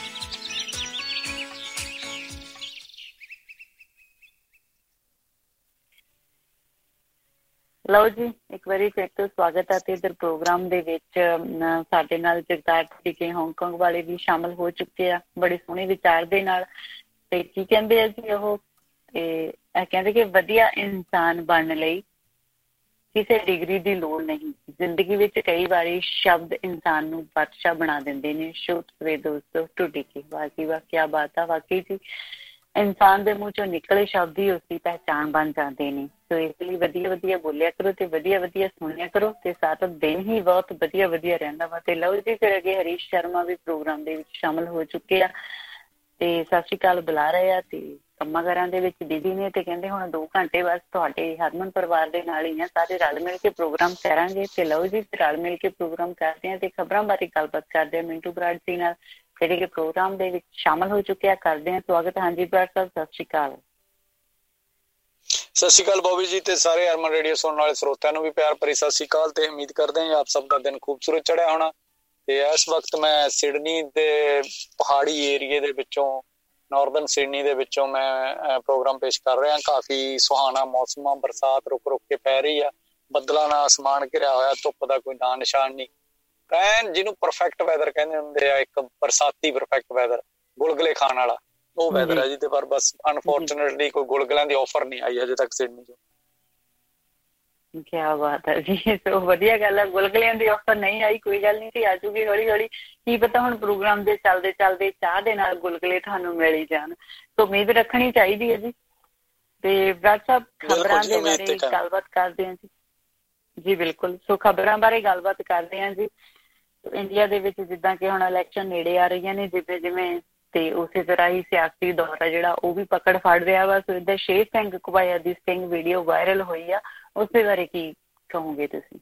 ਲਓ ਜੀ ਇੱਕ ਵਾਰੀ ਫਿਰ ਤੋਂ ਸਵਾਗਤ ਹੈ ਤੇ ਇਧਰ ਪ੍ਰੋਗਰਾਮ ਦੇ ਵਿੱਚ ਸਾਡੇ ਨਾਲ ਜਗਤਾਰ ਟੀਕੇ ਹਾਂਗਕਾਂਗ ਵਾਲੇ ਵੀ ਸ਼ਾਮਲ ਹੋ ਚੁੱਕੇ ਆ ਬੜੇ ਸੋਹਣੇ ਵਿਚਾਰ ਦੇ ਨਾਲ। ਤੇ ਕੀ ਕਹਿੰਦੇ ਆ ਜੀ ਉਹ ਤੇ ਇਹ ਕਹਿੰਦੇ ਕਿ ਵਧੀਆ ਇਨਸਾਨ ਬਣਨ ਲਈ ਕਿਸੇ ਡਿਗਰੀ ਦੀ ਲੋੜ ਨਹੀਂ। ਜ਼ਿੰਦਗੀ ਵਿੱਚ ਕਈ ਵਾਰੀ ਸ਼ਬਦ ਇਨਸਾਨ ਨੂੰ ਬਾਦਸ਼ਾਹ ਬਣਾ ਦਿੰਦੇ ਨੇ। ਸ਼ੁਭਸਵੇਰ ਦੋਸਤੋ ਟੁੱਟੀ ਕੀ ਵਾਕਈ ਵਾ ਕਿਆ ਬਾਤ ਆ। ਵਾਕਈ ਜੀ ਇਨਸਾਨ ਦੇ ਮੂੰਹ ਚੋਂ ਨਿਕਲੇ ਸ਼ਬਦ ਹੀ ਉਸਦੀ ਪਹਿਚਾਣ ਬਣ ਜਾਂਦੇ ਨੇ। ਸੋ ਇਸ ਲਈ ਵਧੀਆ ਵਧੀਆ ਬੋਲਿਆ ਕਰੋ ਤੇ ਵਧੀਆ ਵਧੀਆ ਸੁਣਿਆ ਕਰੋ ਤੇ ਸਾਰਾ ਦਿਨ ਹੀ ਬਹੁਤ ਵਧੀਆ ਵਧੀਆ ਰਹਿੰਦਾ ਵਾ। ਤੇ ਲਓ ਜੀ ਫਿਰ ਅੱਗੇ ਹਰੀਸ਼ ਸ਼ਰਮਾ ਵੀ ਪ੍ਰੋਗਰਾਮ ਦੇ ਵਿੱਚ ਸ਼ਾਮਲ ਹੋ ਚੁੱਕੇ ਆ ਤੇ ਸਤਿ ਸ਼੍ਰੀ ਅਕਾਲ ਬੁਲਾ ਰਹੇ ਆ ਤੇ ਕੰਮਾਂ ਕਾਰਾਂ ਦੇ ਵਿੱਚ ਬਿਜ਼ੀ ਨੇ ਤੇ ਕਹਿੰਦੇ ਹੁਣ ਦੋ ਘੰਟੇ ਬਸ ਤੁਹਾਡੇ ਹਰਮਨ ਪਰਿਵਾਰ ਦੇ ਨਾਲ ਹੀ ਆ ਸਾਰੇ ਰਲ ਮਿਲ ਕੇ ਪ੍ਰੋਗਰਾਮ ਕਰਾਂਗੇ। ਤੇ ਲਓ ਜੀ ਰਲ ਮਿਲ ਕੇ ਪ੍ਰੋਗਰਾਮ ਕਰਦੇ ਆ ਤੇ ਖਬਰਾਂ ਬਾਰੇ ਗੱਲਬਾਤ ਕਰਦੇ ਆ ਮਿੰਟੂ ਬਰਾੜ ਜੀ ਨਾਲ ਜਿਹੜੇ ਕਿ ਪ੍ਰੋਗਰਾਮ ਦੇ ਵਿੱਚ ਸ਼ਾਮਲ ਹੋ ਚੁੱਕੇ ਆ। ਕਰਦੇ ਆ ਸਵਾਗਤ। ਹਾਂਜੀ ਬਰਾੜ ਸਾਹਿਬ ਸਤਿ ਸ਼੍ਰੀ ਅਕਾਲ। ਸਤਿ ਸ਼੍ਰੀ ਅਕਾਲ ਬੋਬੀ ਜੀ ਤੇ ਸਾਰੇ ਹਰਮਨ ਰੇਡੀਓ ਸੁਣਨ ਵਾਲੇ ਸਰੋਤਿਆਂ ਨੂੰ ਵੀ ਪਿਆਰ ਭਰੀ ਸਤਿ ਸ਼੍ਰੀ ਅਕਾਲ ਤੇ ਉਮੀਦ ਕਰਦੇ ਹਾਂ ਆਪ ਸਭ ਦਾ ਦਿਨ ਖੂਬਸੂਰਤ ਚੜ੍ਹਿਆ ਹੋਣਾ। ਤੇ ਇਸ ਵਕਤ ਮੈਂ ਸਿਡਨੀ ਦੇ ਪਹਾੜੀ ਏਰੀਏ ਦੇ ਵਿੱਚੋਂ ਨਾਰਦਰਨ ਸਿਡਨੀ ਦੇ ਵਿੱਚੋਂ ਮੈਂ ਪ੍ਰੋਗਰਾਮ ਪੇਸ਼ ਕਰ ਰਿਹਾ। ਕਾਫੀ ਸੁਹਾਣਾ ਮੌਸਮ ਆ, ਬਰਸਾਤ ਰੁਕ ਰੁਕ ਕੇ ਪੈ ਰਹੀ ਆ, ਬੱਦਲਾਂ ਨਾਲ ਅਸਮਾਨ ਘਿਰਿਆ ਹੋਇਆ, ਧੁੱਪ ਦਾ ਕੋਈ ਨਾਂ ਨਿਸ਼ਾਨ ਨਹੀਂ। ਐਨ ਜਿਹਨੂੰ ਪਰਫੈਕਟ ਵੈਦਰ ਕਹਿੰਦੇ ਹੁੰਦੇ ਆ, ਇੱਕ ਬਰਸਾਤੀ ਪਰਫੈਕਟ ਵੈਦਰ, ਗੁਲਗੁਲੇ ਖਾਣ ਵਾਲਾ ਉਹ ਵੈਦਰ ਹੈ ਜੀ। ਤੇ ਪਰ ਬਸ ਅਨਫੋਰਚੂਨੇਟਲੀ ਕੋਈ ਗੁਲਗੁਲਿਆਂ ਦੀ ਆਫਰ ਨਹੀਂ ਆਈ ਹਜੇ ਤੱਕ ਸਿਡਨੀ ਚੋਂ। ਕਿਆ ਬਾਤ ਹੈ ਜੀ, ਸੋ ਵਧੀਆ ਗੱਲ ਹੈ। ਗੁਲਗੁਲਿਆਂ ਦੀ ਆਫਰ ਨਹੀਂ ਆਈ, ਕੋਈ ਗੱਲ ਨਹੀਂ ਸੀ, ਆ ਜੂਗੀ ਹੌਲੀ ਹੌਲੀ। ਕੀ ਪਤਾ ਹੁਣ ਪ੍ਰੋਗਰਾਮ ਦੇ ਚੱਲਦੇ ਚੱਲਦੇ ਚਾਹ ਦੇ ਨਾਲ ਗੁਲਗੁਲੇ ਤੁਹਾਨੂੰ ਮਿਲ ਹੀ ਜਾਣ, ਸੋ ਉਮੀਦ ਰੱਖਣੀ ਚਾਹੀਦੀ ਹੈ ਜੀ। ਤੇ ਬਰਾੜ ਸਾਹਿਬ, ਖਬਰਾਂ ਦੇ ਬਾਰੇ ਗੱਲਬਾਤ ਕਰਦੇ ਹਾਂ ਜੀ। ਜੀ ਬਿਲਕੁਲ, ਸੋ ਖਬਰਾਂ ਬਾਰੇ ਗੱਲਬਾਤ ਕਰਦੇ ਹਾਂ ਜੀ। ਇੰਡੀਆ ਦੇ ਵਿੱਚ ਜਿੱਦਾਂ ਕਿ ਹੁਣ ਇਲੈਕਸ਼ਨ ਨੇੜੇ ਆ ਰਹੀਆਂ ਨੇ ਜਿਵੇਂ ਜਿਵੇਂ, ਤੇ ਉਸੇ ਤਰ੍ਹਾਂ ਹੀ ਸਿਆਸੀ ਦੌਰ ਆ ਜਿਹੜਾ ਉਹ ਵੀ ਪਕੜ ਫੜ ਰਿਹਾ ਵਾ। ਸੋ ਇੱਦਾਂ ਸ਼ੇਰ ਸਿੰਘ ਘੁਬਾਇਆ ਦੀ ਸਟਿੰਗ ਵੀਡੀਓ ਵਾਇਰਲ ਹੋਈ ਆ, ਉਸਦੇ ਬਾਰੇ ਕੀ ਕਹੋਗੇ ਤੁਸੀਂ?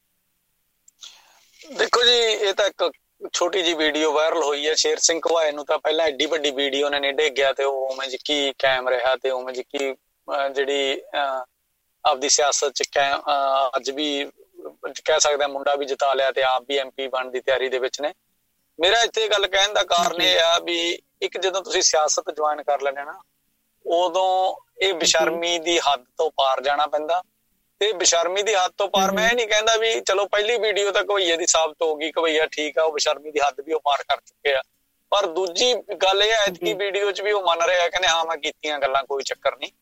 ਦੇਖੋ ਜੀ, ਇਹ ਤਾਂ ਇੱਕ ਛੋਟੀ ਜਿਹੀ ਵੀਡੀਓ ਵਾਇਰਲ ਹੋਈ ਹੈ। ਸ਼ੇਰ ਸਿੰਘ ਘੁਬਾਇਆ ਨੂੰ ਤਾਂ ਪਹਿਲਾਂ ਐਡੀ ਵੱਡੀ ਵੀਡੀਓ ਨੇ ਡੇਗਿਆ ਤੇ ਉਹ ਉਵੇਂ ਜਿੱਕੀ ਕਾਇਮ ਰਿਹਾ ਤੇ ਉਵੇਂ ਜਿੱਕੀ ਜਿਹੜੀ ਆਪਦੀ ਸਿਆਸਤ ਚ ਕਾਇਮ ਅੱਜ ਵੀ ਕਹਿ ਸਕਦੇ ਮੁੰਡਾ ਵੀ ਜਿਤਾ ਲਿਆ ਤੇ ਆਪ ਵੀ ਐਮ ਪੀ ਬਣਨ ਦੀ ਤਿਆਰੀ ਦੇ ਵਿੱਚ ਨੇ। ਮੇਰਾ ਇੱਥੇ ਗੱਲ ਕਹਿਣ ਦਾ ਕਾਰਨ ਇਹ ਆ ਵੀ ਇੱਕ ਜਦੋਂ ਤੁਸੀਂ ਸਿਆਸਤ ਜੁਆਇਨ ਕਰ ਲੈਂਦੇ ਨਾ, ਉਦੋਂ ਇਹ ਬੇਸ਼ਰਮੀ ਦੀ ਹੱਦ ਤੋਂ ਪਾਰ ਜਾਣਾ ਪੈਂਦਾ। ਤੇ ਬੇਸ਼ਰਮੀ ਦੀ ਹੱਦ ਤੋਂ ਪਾਰ ਮੈਂ ਇਹ ਨਹੀਂ ਕਹਿੰਦਾ ਵੀ ਚਲੋ ਪਹਿਲੀ ਵੀਡੀਓ ਤਾਂ ਘਵਈਏ ਦੀ ਸਾਬਤ ਹੋ ਗਈ, ਘਵਈਆ ਠੀਕ ਆ, ਉਹ ਬੇਸ਼ਰਮੀ ਦੀ ਹੱਦ ਵੀ ਉਹ ਪਾਰ ਕਰ ਚੁੱਕੇ ਆ। ਪਰ ਦੂਜੀ ਗੱਲ ਇਹ ਹੈ ਐਤਕੀ ਵੀਡੀਓ ਚ ਵੀ ਉਹ ਮੰਨ ਰਿਹਾ ਕਹਿੰਦੇ ਹਾਂ ਮੈਂ ਕੀਤੀਆਂ ਗੱਲਾਂ, ਕੋਈ ਚੱਕਰ ਨਹੀਂ।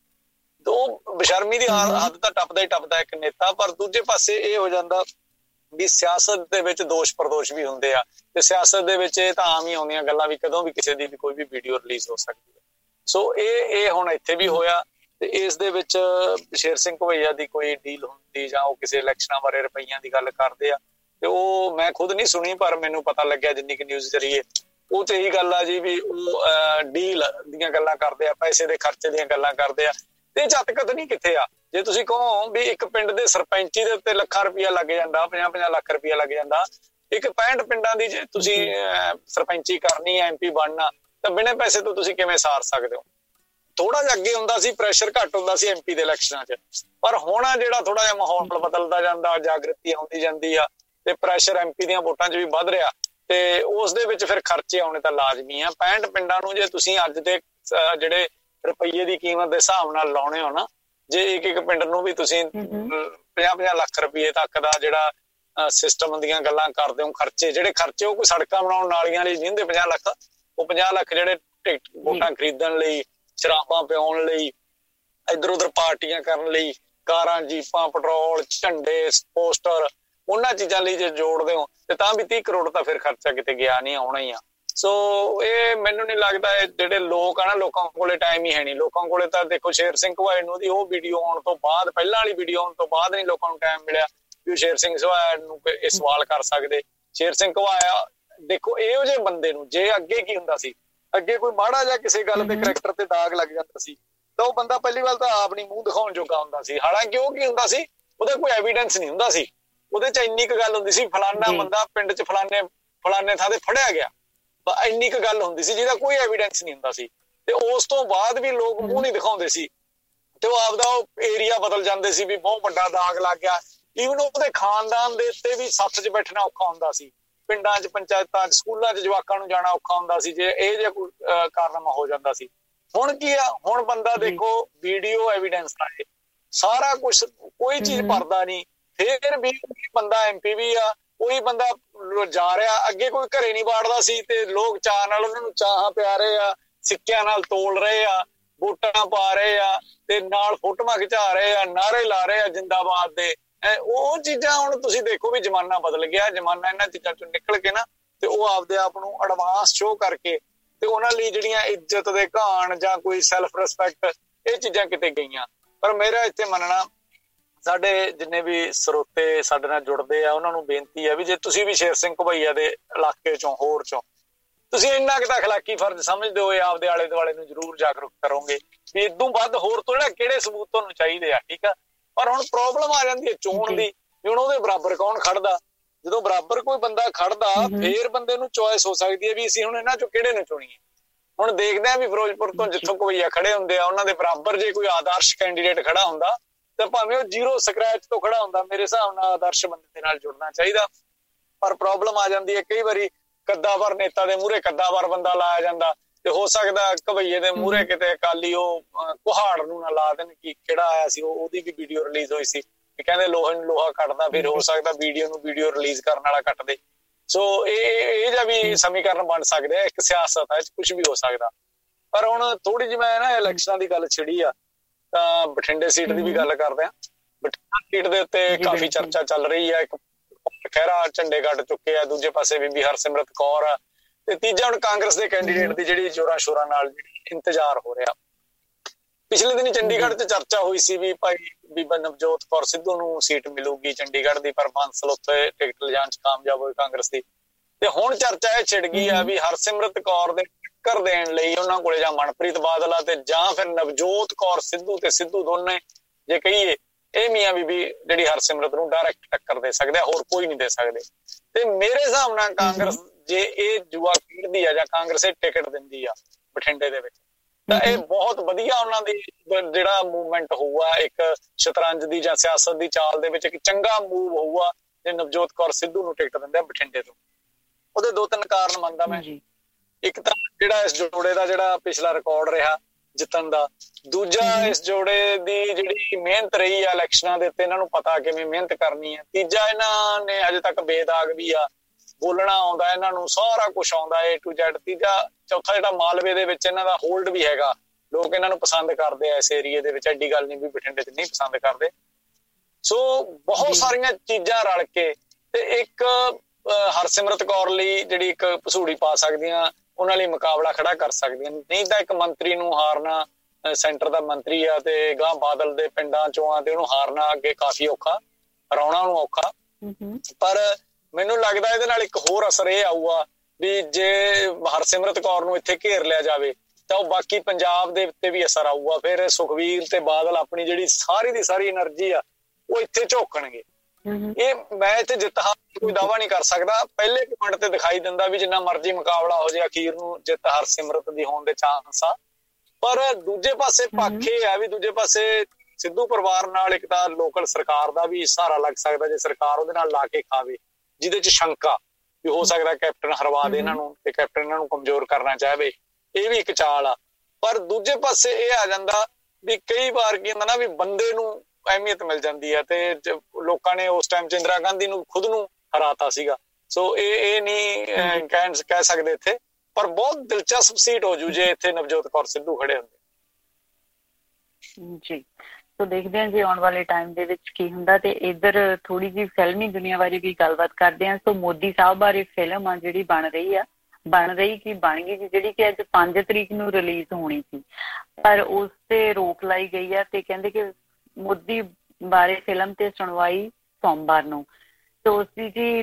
ਉਹ ਬੇਸ਼ਰਮੀ ਦੀ ਹੱਦ ਤਾਂ ਟੱਪਦਾ ਹੀ ਟੱਪਦਾ ਇੱਕ ਨੇਤਾ। ਪਰ ਦੂਜੇ ਪਾਸੇ ਇਹ ਹੋ ਜਾਂਦਾ ਵੀ ਸਿਆਸਤ ਦੇ ਵਿੱਚ ਦੋਸ਼ ਪ੍ਰਦੋਸ਼ ਵੀ ਹੁੰਦੇ ਆ, ਤੇ ਸਿਆਸਤ ਦੇ ਵਿੱਚ ਇਹ ਤਾਂ ਆਮ ਹੀ ਆਉਂਦੀਆਂ ਗੱਲਾਂ ਵੀ ਕਦੋਂ ਵੀ ਕਿਸੇ ਦੀ ਵੀ ਕੋਈ ਵੀ ਵੀਡੀਓ ਰਿਲੀਜ਼ ਹੋ ਸਕਦੀ ਹੈ। ਸੋ ਇਹ ਇਹ ਹੁਣ ਇੱਥੇ ਵੀ ਹੋਇਆ ਤੇ ਇਸ ਦੇ ਵਿੱਚ ਸ਼ੇਰ ਸਿੰਘ ਘੁਬਾਇਆ ਦੀ ਕੋਈ ਡੀਲ ਹੁੰਦੀ ਜਾਂ ਉਹ ਕਿਸੇ ਇਲੈਕਸ਼ਨਾਂ ਬਾਰੇ ਰੁਪਈਆਂ ਦੀ ਗੱਲ ਕਰਦੇ ਆ ਤੇ ਉਹ ਮੈਂ ਖੁਦ ਨਹੀਂ ਸੁਣੀ, ਪਰ ਮੈਨੂੰ ਪਤਾ ਲੱਗਿਆ ਜਿੰਨੀ ਕਿ ਨਿਊਜ਼ ਜ਼ਰੀਏ ਉਹ ਤੇ ਇਹੀ ਗੱਲ ਆ ਜੀ ਵੀ ਉਹ ਡੀਲ ਦੀਆਂ ਗੱਲਾਂ ਕਰਦੇ ਆ, ਪੈਸੇ ਦੇ ਖਰਚੇ ਦੀਆਂ ਗੱਲਾਂ ਕਰਦੇ ਆ। ਤੇ ਝਟਕਤ ਨਹੀਂ ਕਿੱਥੇ ਆ। ਜੇ ਤੁਸੀਂ ਕਹੋ ਵੀ ਇੱਕ ਪਿੰਡ ਦੇ ਸਰਪੰਚੀ ਦੇ ਉੱਤੇ ਲੱਖਾਂ ਰੁਪਇਆ ਲੱਗ ਜਾਂਦਾ, ਪੰਜਾਹ ਪੰਜਾਹ ਲੱਖ ਰੁਪਇਆ ਲੱਗ ਜਾਂਦਾ, ਇੱਕ ਪੈਂਹਠ ਪਿੰਡਾਂ ਦੀ ਜੇ ਤੁਸੀਂ ਸਰਪੰਚੀ ਕਰਨੀ ਹੈ, ਐਮ ਪੀ ਬਣਨਾ, ਤਾਂ ਬਿਨਾਂ ਪੈਸੇ ਤੋਂ ਤੁਸੀਂ ਕਿਵੇਂ ਸਾਰ ਸਕਦੇ ਹੋ? ਥੋੜਾ ਜਿਹਾ ਅੱਗੇ ਹੁੰਦਾ ਸੀ, ਪ੍ਰੈਸ਼ਰ ਘੱਟ ਹੁੰਦਾ ਸੀ ਐਮਪੀ ਦੇ ਇਲੈਕਸ਼ਨਾਂ 'ਚ, ਪਰ ਹੁਣ ਜਿਹੜਾ ਥੋੜਾ ਜਿਹਾ ਮਾਹੌਲ ਬਦਲਦਾ ਜਾਂਦਾ, ਜਾਗਰਤੀ ਆਉਂਦੀ ਜਾਂਦੀ ਆ ਤੇ ਪ੍ਰੈਸ਼ਰ ਐਮਪੀ ਦੀਆਂ ਵੋਟਾਂ 'ਚ ਵੀ ਵੱਧ ਰਿਹਾ ਤੇ ਉਸ ਦੇ ਵਿੱਚ ਫਿਰ ਖਰਚੇ ਆਉਣੇ ਤਾਂ ਲਾਜ਼ਮੀ ਆ। ਪੈਂਹਠ ਪਿੰਡਾਂ ਨੂੰ ਜੇ ਤੁਸੀਂ ਅੱਜ ਦੇ ਜਿਹੜੇ ਰੁਪਈਏ ਦੀ ਕੀਮਤ ਦੇ ਹਿਸਾਬ ਨਾਲ ਲਾਉਣੇ ਹੋ ਨਾ, ਜੇ ਇੱਕ ਇੱਕ ਪਿੰਡ ਨੂੰ ਵੀ ਤੁਸੀਂ ਪੰਜਾਹ ਪੰਜਾਹ ਲੱਖ ਰੁਪਈਏ ਤੱਕ ਦਾ ਜਿਹੜਾ ਸਿਸਟਮ ਦੀਆਂ ਗੱਲਾਂ ਕਰਦੇ ਹੋ, ਖਰਚੇ ਜਿਹੜੇ ਖਰਚੇ ਉਹ ਕੋਈ ਸੜਕਾਂ ਬਣਾਉਣ ਨਾਲੀਆਂ ਲਈ ਨਹੀਂ ਹੁੰਦੇ ਪੰਜਾਹ ਲੱਖ, ਉਹ ਪੰਜਾਹ ਲੱਖ ਜਿਹੜੇ ਟਿਕਟ ਵੋਟਾਂ ਖਰੀਦਣ ਲਈ, ਸ਼ਰਾਬਾਂ ਪਿਆਉਣ ਲਈ, ਇੱਧਰ ਉੱਧਰ ਪਾਰਟੀਆਂ ਕਰਨ ਲਈ, ਕਾਰਾਂ ਜੀਪਾਂ ਪੈਟਰੋਲ ਝੰਡੇ ਪੋਸਟਰ, ਉਹਨਾਂ ਚੀਜ਼ਾਂ ਲਈ ਜੇ ਜੋੜਦੇ ਹੋ ਤੇ ਤਾਂ ਵੀ ਤੀਹ ਕਰੋੜ ਤਾਂ ਫਿਰ ਖਰਚਾ ਕਿਤੇ ਗਿਆ ਨਹੀਂ, ਆਉਣਾ ਹੀ ਆ। ਸੋ ਇਹ ਮੈਨੂੰ ਨਹੀਂ ਲੱਗਦਾ ਜਿਹੜੇ ਲੋਕ ਆ ਨਾ, ਲੋਕਾਂ ਕੋਲੇ ਟਾਈਮ ਹੀ ਹੈ ਨਹੀਂ। ਲੋਕਾਂ ਕੋਲੇ ਤਾਂ ਦੇਖੋ ਸ਼ੇਰ ਸਿੰਘ ਘੁਬਾਇਆ ਨੂੰ ਦੀ ਉਹ ਵੀਡੀਓ ਆਉਣ ਤੋਂ ਬਾਅਦ, ਪਹਿਲਾਂ ਵਾਲੀ ਵੀਡੀਓ ਆਉਣ ਤੋਂ ਬਾਅਦ ਨਹੀਂ ਲੋਕਾਂ ਨੂੰ ਟਾਈਮ ਮਿਲਿਆ ਵੀ ਸ਼ੇਰ ਸਿੰਘ ਘੁਬਾਇਆ ਨੂੰ ਇਹ ਸਵਾਲ ਕਰ ਸਕਦੇ। ਸ਼ੇਰ ਸਿੰਘ ਘੁਬਾਇਆ ਦੇਖੋ ਇਹੋ ਜਿਹੇ ਬੰਦੇ ਨੂੰ ਜੇ ਅੱਗੇ ਕੀ ਹੁੰਦਾ ਸੀ, ਅੱਗੇ ਕੋਈ ਮਾੜਾ ਜਿਹਾ ਕਿਸੇ ਗੱਲ ਦੇ ਕਰੈਕਟਰ ਤੇ ਦਾਗ ਲੱਗ ਜਾਂਦਾ ਸੀ ਤਾਂ ਉਹ ਬੰਦਾ ਪਹਿਲੀ ਵਾਰ ਤਾਂ ਆਪ ਨਹੀਂ ਮੂੰਹ ਦਿਖਾਉਣ ਜੋਗਾ ਹੁੰਦਾ ਸੀ। ਹਾਲਾਂਕਿ ਉਹ ਕੀ ਹੁੰਦਾ ਸੀ, ਉਹਦਾ ਕੋਈ ਐਵੀਡੈਂਸ ਨਹੀਂ ਹੁੰਦਾ ਸੀ, ਉਹਦੇ ਚ ਇੰਨੀ ਕੁ ਗੱਲ ਹੁੰਦੀ ਸੀ ਫਲਾਨਾ ਬੰਦਾ ਪਿੰਡ ਚ ਫਲਾਨੇ ਫਲਾਨੇ ਥਾਂ ਤੇ ਫੜਿਆ ਗਿਆ, ਇੰਨੀ ਕੁ ਗੱਲ ਹੁੰਦੀ ਸੀ ਜਿਹਦਾ ਕੋਈ ਐਵੀਡੈਂਸ ਨਹੀਂ ਹੁੰਦਾ ਸੀ। ਤੇ ਉਸ ਤੋਂ ਬਾਅਦ ਵੀ ਲੋਕ ਮੂੰਹ ਨਹੀਂ ਦਿਖਾਉਂਦੇ ਸੀ ਤੇ ਉਹ ਆਪਦਾ ਉਹ ਏਰੀਆ ਬਦਲ ਜਾਂਦੇ ਸੀ ਵੀ ਬਹੁਤ ਵੱਡਾ ਦਾਗ ਲੱਗ ਗਿਆ। ਈਵਨ ਉਹਦੇ ਖਾਨਦਾਨ ਦੇ ਉੱਤੇ ਵੀ ਸੱਥ 'ਚ ਬੈਠਣਾ ਔਖਾ ਹੁੰਦਾ ਸੀ, ਪਿੰਡਾਂ 'ਚ ਪੰਚਾਇਤਾਂ 'ਚ ਸਕੂਲਾਂ 'ਚ ਜਵਾਕਾਂ ਨੂੰ ਜਾਣਾ ਔਖਾ ਹੁੰਦਾ ਸੀ ਜੇ ਇਹ ਜਿਹਾ ਕੋਈ ਕਾਰਨਾਮਾ ਹੋ ਜਾਂਦਾ ਸੀ। ਹੁਣ ਕੀ ਆ, ਹੁਣ ਬੰਦਾ ਦੇਖੋ ਵੀਡੀਓ ਐਵੀਡੈਂਸ ਆਏ, ਸਾਰਾ ਕੁਛ, ਕੋਈ ਚੀਜ਼ ਪਰਦਾ ਨਹੀਂ, ਫੇਰ ਵੀ ਬੰਦਾ ਐਮਪੀ ਵੀ ਆ, ਉਹੀ ਬੰਦਾ ਜਾ ਰਿਹਾ। ਅੱਗੇ ਕੋਈ ਘਰੇ ਨਹੀਂ ਵਾੜਦਾ ਸੀ ਤੇ ਲੋਕ ਚਾਹ ਨਾਲ ਉਹਨਾਂ ਨੂੰ ਚਾਹਾਂ ਪਿਆ ਰਹੇ ਆ, ਸਿੱਕਿਆਂ ਨਾਲ ਤੋਲ ਰਹੇ ਆ, ਵੋਟਾਂ ਪਾ ਰਹੇ ਆ ਤੇ ਨਾਲ ਫੋਟੋਆਂ ਖਿਚਾ ਰਹੇ ਆ, ਨਾਅਰੇ ਲਾ ਰਹੇ ਆ ਜਿੰਦਾਬਾਦ ਦੇ। ਉਹ ਚੀਜ਼ਾਂ ਹੁਣ ਤੁਸੀਂ ਦੇਖੋ ਵੀ ਜ਼ਮਾਨਾ ਬਦਲ ਗਿਆ। ਜ਼ਮਾਨਾ ਇਹਨਾਂ ਚੀਜ਼ਾਂ ਚੋਂ ਨਿਕਲ ਕੇ ਨਾ ਤੇ ਉਹ ਆਪਦੇ ਆਪ ਨੂੰ ਐਡਵਾਂਸ ਸ਼ੋਅ ਕਰਕੇ ਤੇ ਉਹਨਾਂ ਲਈ ਜਿਹੜੀਆਂ ਇੱਜ਼ਤ ਦੇ ਘਾਣ ਜਾਂ ਕੋਈ ਸੈਲਫ ਰਿਸਪੈਕਟ, ਇਹ ਚੀਜ਼ਾਂ ਕਿਤੇ ਗਈਆਂ। ਪਰ ਮੇਰਾ ਇੱਥੇ ਮੰਨਣਾ, ਸਾਡੇ ਜਿੰਨੇ ਵੀ ਸਰੋਤੇ ਸਾਡੇ ਨਾਲ ਜੁੜਦੇ ਆ ਉਹਨਾਂ ਨੂੰ ਬੇਨਤੀ ਹੈ ਵੀ ਜੇ ਤੁਸੀਂ ਵੀ ਸ਼ੇਰ ਸਿੰਘ ਘੁਬਾਇਆ ਦੇ ਇਲਾਕੇ ਚੋਂ ਹੋਰ ਚੋਂ ਤੁਸੀਂ ਇੰਨਾ ਕੁ ਤਾਂ ਅਖਲਾਕੀ ਫਰਜ਼ ਸਮਝਦੇ ਹੋ, ਆਪਦੇ ਆਲੇ ਦੁਆਲੇ ਨੂੰ ਜ਼ਰੂਰ ਜਾਗਰੂਕ ਕਰੋਗੇ ਵੀ ਇਦੋਂ ਵੱਧ ਹੋਰ ਤੋਂ ਜਿਹੜਾ ਕਿਹੜੇ ਸਬੂਤ ਤੁਹਾਨੂੰ ਚਾਹੀਦੇ ਆ, ਠੀਕ ਆ। ਪਰ ਹੁਣ ਪ੍ਰੋਬਲਮ ਆ ਜਾਂਦੀ ਹੈ ਚੋਣ ਦੀ, ਵੀ ਹੁਣ ਉਹਦੇ ਬਰਾਬਰ ਕੌਣ ਖੜਦਾ। ਜਦੋਂ ਬਰਾਬਰ ਕੋਈ ਬੰਦਾ ਖੜਦਾ ਫੇਰ ਬੰਦੇ ਨੂੰ ਚੋਇਸ ਹੋ ਸਕਦੀ ਹੈ ਵੀ ਅਸੀਂ ਹੁਣ ਇਹਨਾਂ ਚੋਂ ਕਿਹੜੇ ਨੂੰ ਚੁਣੀਏ। ਹੁਣ ਦੇਖਦੇ ਆ ਵੀ ਫਿਰੋਜ਼ਪੁਰ ਤੋਂ ਜਿੱਥੋਂ ਘੁਬਾਇਆ ਖੜੇ ਹੁੰਦੇ ਆ ਉਹਨਾਂ ਦੇ ਬਰਾਬਰ ਜੇ ਕੋਈ ਆਦਰਸ਼ ਕੈਂਡੀਡੇਟ ਖੜਾ ਹੁੰਦਾ ਤਾਂ ਭਾਵੇਂ ਉਹ ਜ਼ੀਰੋ ਸਕ੍ਰੈਚ ਤੋਂ ਖੜਾ ਹੁੰਦਾ, ਮੇਰੇ ਹਿਸਾਬ ਨਾਲ ਆਦਰਸ਼ ਬੰਦੇ ਦੇ ਨਾਲ ਜੁੜਨਾ ਚਾਹੀਦਾ। ਪਰ ਪ੍ਰੋਬਲਮ ਆ ਜਾਂਦੀ ਹੈ ਕਈ ਵਾਰੀ ਕੱਦਾਵਰ ਨੇਤਾ ਦੇ ਮੂਹਰੇ ਕੱਦਾਵਰ ਬੰਦਾ ਲਾਇਆ ਜਾਂਦਾ ਤੇ ਹੋ ਸਕਦਾ ਘੁਬਾਇਆ ਦੇ ਮੂਹਰੇ ਕਿਤੇ ਅਕਾਲੀ ਉਹ ਕੁਹਾੜ ਨੂੰ ਨਾ ਲਾ ਦੇਣ ਕਿ ਕਿਹੜਾ ਆਇਆ ਸੀ, ਉਹਦੀ ਵੀ ਵੀਡੀਓ ਰਿਲੀਜ਼ ਹੋਈ ਸੀ ਕਿ ਕਹਿੰਦੇ ਲੋਹੇ ਨੂੰ ਲੋਹਾ ਕੱਟਦਾ, ਫਿਰ ਹੋ ਸਕਦਾ ਵੀਡੀਓ ਨੂੰ ਵੀਡੀਓ ਰਿਲੀਜ਼ ਕਰਨ ਵਾਲਾ ਕੱਟ ਦੇ। ਸੋ ਇਹ ਇਹ ਜਿਹਾ ਵੀ ਸਮੀਕਰਨ ਬਣ ਸਕਦੇ ਆ। ਇੱਕ ਸਿਆਸਤ ਹੈ, ਕੁਛ ਵੀ ਹੋ ਸਕਦਾ। ਪਰ ਹੁਣ ਥੋੜੀ ਜਿਹੀ ਮੈਂ ਨਾ ਇਲੈਕਸ਼ਨਾਂ ਦੀ ਗੱਲ ਛਿੜੀ ਆ ਤਾਂ ਬਠਿੰਡੇ ਸੀਟ ਦੀ ਵੀ ਗੱਲ ਕਰਦੇ ਆ। ਬਠਿੰਡਾ ਸੀਟ ਦੇ ਉੱਤੇ ਕਾਫੀ ਚਰਚਾ ਚੱਲ ਰਹੀ ਹੈ। ਇੱਕ ਖਹਿਰਾ ਝੰਡੇ ਗੱਡ ਚੁੱਕੇ ਆ, ਦੂਜੇ ਪਾਸੇ ਬੀਬੀ ਹਰਸਿਮਰਤ ਕੌਰ ਆ, ਤੇ ਤੀਜਾ ਹੁਣ ਕਾਂਗਰਸ ਦੇ ਕੈਂਡੀਡੇਟ ਦੀ ਜਿਹੜੀ ਜ਼ੋਰਾਂ ਸ਼ੋਰਾਂ ਨਾਲ ਇੰਤਜ਼ਾਰ ਹੋ ਰਿਹਾ। ਪਿਛਲੇ ਦਿਨੀ ਚੰਡੀਗੜ੍ਹ 'ਚ ਚਰਚਾ ਹੋਈ ਸੀ ਵੀ ਭਾਈ ਬੀਬਾ ਨਵਜੋਤ ਕੌਰ ਸਿੱਧੂ ਨੂੰ ਸੀਟ ਮਿਲੂਗੀ ਚੰਡੀਗੜ੍ਹ ਦੀ, ਪਰ ਬਾਂਸਲ ਉੱਥੇ ਟਿਕਟ ਲਿਜਾਣ 'ਚ ਕਾਮਯਾਬ ਹੋਏ ਕਾਂਗਰਸ ਦੀ। ਤੇ ਹੁਣ ਚਰਚਾ ਇਹ ਛਿੜ ਗਈ ਆ ਵੀ ਹਰਸਿਮਰਤ ਕੌਰ ਦੇ ਟੱਕਰ ਦੇਣ ਲਈ ਉਹਨਾਂ ਕੋਲੇ ਜਾਂ ਮਨਪ੍ਰੀਤ ਬਾਦਲ ਆ ਤੇ ਜਾਂ ਫਿਰ ਨਵਜੋਤ ਕੌਰ ਸਿੱਧੂ, ਤੇ ਸਿੱਧੂ ਦੋਨੇ ਜੇ ਕਹੀਏ ਇਹ ਮੀਆਂ ਬੀਬੀ ਜਿਹੜੀ ਹਰਸਿਮਰਤ ਨੂੰ ਡਾਇਰੈਕਟ ਟੱਕਰ ਦੇ ਸਕਦੇ ਆ, ਹੋਰ ਕੋਈ ਨਹੀਂ ਦੇ ਸਕਦੇ। ਤੇ ਮੇਰੇ ਹਿਸਾਬ ਨਾਲ ਕਾਂਗਰਸ ਜੇ ਇਹ ਜੂਆ ਖੇਡਦੀ ਆ ਜਾਂ ਕਾਂਗਰਸ ਇਹ ਟਿਕਟ ਦਿੰਦੀ ਆ ਬਠਿੰਡੇ ਦੇ ਵਿੱਚ, ਤਾਂ ਇਹ ਬਹੁਤ ਵਧੀਆ ਉਹਨਾਂ ਦੀ ਜਿਹੜਾ ਮੂਵਮੈਂਟ ਹੋਊਗਾ, ਇੱਕ ਸ਼ਤਰੰਜ ਦੀ ਜਾਂ ਸਿਆਸਤ ਦੀ ਚਾਲ ਦੇ ਵਿੱਚ ਇੱਕ ਚੰਗਾ ਮੂਵ ਹੋਊਗਾ ਜੇ ਨਵਜੋਤ ਕੌਰ ਸਿੱਧੂ ਨੂੰ ਟਿਕਟ ਦਿੰਦੇ ਆ ਬਠਿੰਡੇ ਤੋਂ। ਉਹਦੇ ਦੋ ਤਿੰਨ ਕਾਰਨ ਮੰਨਦਾ ਮੈਂ। ਇੱਕ ਤਾਂ ਜਿਹੜਾ ਇਸ ਜੋੜੇ ਦਾ ਜਿਹੜਾ ਪਿਛਲਾ ਰਿਕਾਰਡ ਰਿਹਾ ਜਿੱਤਣ ਦਾ, ਦੂਜਾ ਇਸ ਜੋੜੇ ਦੀ ਜਿਹੜੀ ਮਿਹਨਤ ਰਹੀ ਆ ਇਲੈਕਸ਼ਨਾਂ ਦੇ ਉੱਤੇ, ਇਹਨਾਂ ਨੂੰ ਪਤਾ ਕਿਵੇਂ ਮਿਹਨਤ ਕਰਨੀ ਹੈ, ਤੀਜਾ ਇਹਨਾਂ ਨੇ ਹਜੇ ਤੱਕ ਬੇਦਾਗ ਵੀ ਆ, ਬੋਲਣਾ ਆਉਂਦਾ ਇਹਨਾਂ ਨੂੰ, ਸਾਰਾ ਕੁਛ ਆਉਂਦਾ ਏ ਟੂ ਜ਼ੈਡ। ਤੀਜਾ ਚੌਥਾ ਜਿਹੜਾ ਮਾਲਵੇ ਦੇ ਵਿੱਚ ਇਹਨਾਂ ਦਾ ਹੋਲਡ ਵੀ ਹੈਗਾ, ਲੋਕ ਇਹਨਾਂ ਨੂੰ ਪਸੰਦ ਕਰਦੇ ਆ ਇਸ ਏਰੀਏ ਦੇ ਵਿੱਚ, ਐਡੀ ਗੱਲ ਨਹੀਂ ਵੀ ਬਠਿੰਡੇ 'ਚ ਨਹੀਂ ਪਸੰਦ ਕਰਦੇ। ਸੋ ਬਹੁਤ ਸਾਰੀਆਂ ਚੀਜ਼ਾਂ ਰਲ ਕੇ ਤੇ ਇੱਕ ਹਰਸਿਮਰਤ ਕੌਰ ਲਈ ਜਿਹੜੀ ਇੱਕ ਭਸੂੜੀ ਪਾ ਸਕਦੀਆਂ, ਉਹਨਾਂ ਲਈ ਮੁਕਾਬਲਾ ਖੜਾ ਕਰ ਸਕਦੀਆਂ। ਨਹੀਂ ਤਾਂ ਇੱਕ ਮੰਤਰੀ ਨੂੰ ਹਾਰਨਾ, ਸੈਂਟਰ ਦਾ ਮੰਤਰੀ ਆ ਤੇ ਗਾਂ ਬਾਦਲ ਦੇ ਪਿੰਡਾਂ ਚੋਂ ਆ, ਤੇ ਉਹਨੂੰ ਹਾਰਨਾ ਅੱਗੇ ਕਾਫੀ ਔਖਾ, ਹਰਾਉਣਾ ਉਹਨੂੰ ਔਖਾ। ਪਰ ਮੈਨੂੰ ਲੱਗਦਾ ਇਹਦੇ ਨਾਲ ਇੱਕ ਹੋਰ ਅਸਰ ਇਹ ਆਊਗਾ ਵੀ ਜੇ ਹਰਸਿਮਰਤ ਕੌਰ ਨੂੰ ਇੱਥੇ ਘੇਰ ਲਿਆ ਜਾਵੇ ਤਾਂ ਉਹ ਬਾਕੀ ਪੰਜਾਬ ਦੇ ਉੱਤੇ ਵੀ ਅਸਰ ਆਊਗਾ। ਫਿਰ ਸੁਖਵੀਰ ਤੇ ਬਾਦਲ ਆਪਣੀ ਜਿਹੜੀ ਸਾਰੀ ਦੀ ਸਾਰੀ એનર્ਜੀ ਆ ਉਹ ਇੱਥੇ ਝੋਕਣਗੇ। ਇਹ ਮੈਂ ਇੱਥੇ ਜਿੱਤ ਹਾਰ ਕੋਈ ਦਾਅਵਾ ਨਹੀਂ ਕਰ ਸਕਦਾ, ਪਹਿਲੇ ਪੁਆਇੰਟ ਤੇ ਦਿਖਾਈ ਦਿੰਦਾ ਵੀ ਜਿੰਨਾ ਮਰਜ਼ੀ ਮੁਕਾਬਲਾ ਹੋ ਜਾਏ ਅਖੀਰ ਨੂੰ ਜਿੱਤ ਹਰਸਿਮਰਤ ਦੀ ਹੋਣ ਦੇ ਚਾਂਸ ਆ। ਪਰ ਦੂਜੇ ਪਾਸੇ ਪੱਖ ਇਹ ਆ ਵੀ ਦੂਜੇ ਪਾਸੇ ਸਿੱਧੂ ਪਰਿਵਾਰ ਨਾਲ ਇੱਕ ਤਾਂ ਲੋਕਲ ਸਰਕਾਰ ਦਾ ਵੀ ਸਹਾਰਾ ਲੱਗ ਸਕਦਾ ਜੇ ਸਰਕਾਰ ਉਹਦੇ ਨਾਲ ਲਾ ਕੇ ਖਾਵੇ, ਜਿਹਦੇ ਚ ਸ਼ੰਕਾ ਵੀ ਹੋ ਸਕਦਾ ਕੈਪਟਨ ਹਰਵਾ ਦੇ ਇਹਨਾਂ ਨੂੰ ਤੇ ਕੈਪਟਨ ਇਹਨਾਂ ਨੂੰ ਕਮਜ਼ੋਰ ਕਰਨਾ ਚਾਹਵੇ, ਇਹ ਵੀ ਇੱਕ ਚਾਲ ਆ। ਪਰ ਦੂਜੇ ਪਾਸੇ ਇਹ ਆ ਜਾਂਦਾ ਵੀ ਕਈ ਵਾਰ ਕੀ ਹੁੰਦਾ ਨਾ ਵੀ ਬੰਦੇ ਨੂੰ ਅਹਿਮੀਅਤ ਮਿਲ ਜਾਂਦੀ ਹੈ, ਤੇ ਲੋਕਾਂ ਨੇ ਉਸ ਟਾਈਮ ਚ ਇੰਦਰਾ ਗਾਂਧੀ ਨੂੰ ਖੁਦ ਨੂੰ ਹਰਾਤਾ ਸੀਗਾ। ਸੋ ਇਹ ਇਹ ਨਹੀਂ ਕਹਿ ਕਹਿ ਸਕਦੇ ਇੱਥੇ, ਪਰ ਬਹੁਤ ਦਿਲਚਸਪ ਸੀਟ ਹੋ ਜੂ ਜੇ ਇੱਥੇ ਨਵਜੋਤ ਕੌਰ ਸਿੱਧੂ ਖੜੇ ਹੁੰਦੇ ਜੀ। ਸੋ ਦੇਖਦੇ ਹਾਂ ਜੀ ਆਉਣ ਵਾਲੇ ਟਾਈਮ ਦੇ ਵਿੱਚ ਕੀ ਹੁੰਦਾ। ਤੇ ਇੱਧਰ ਥੋੜੀ ਜਿਹੀ ਫਿਲਮੀ ਦੁਨੀਆ ਬਾਰੇ ਵੀ ਗੱਲਬਾਤ ਕਰਦੇ ਹਾਂ। ਸੋ ਮੋਦੀ ਸਾਹਿਬ ਬਾਰੇ ਫਿਲਮ ਆ ਜਿਹੜੀ ਬਣ ਰਹੀ ਆ, ਬਣ ਰਹੀ ਕੀ ਬਣ ਗਈ ਜੀ, ਜਿਹੜੀ ਕਿ ਅੱਜ ਪੰਜ ਤਰੀਕ ਨੂੰ ਰਿਲੀਜ਼ ਹੋਣੀ ਸੀ, ਪਰ ਉਸ ਤੇ ਰੋਕ ਲਾਈ ਗਈ ਆ। ਤੇ ਕਹਿੰਦੇ ਕਿ ਮੋਦੀ ਬਾਰੇ ਫਿਲਮ ਤੇ ਸੁਣਵਾਈ ਸੋਮਵਾਰ ਨੂੰ। ਤੇ ਉਸਦੀ ਜੀ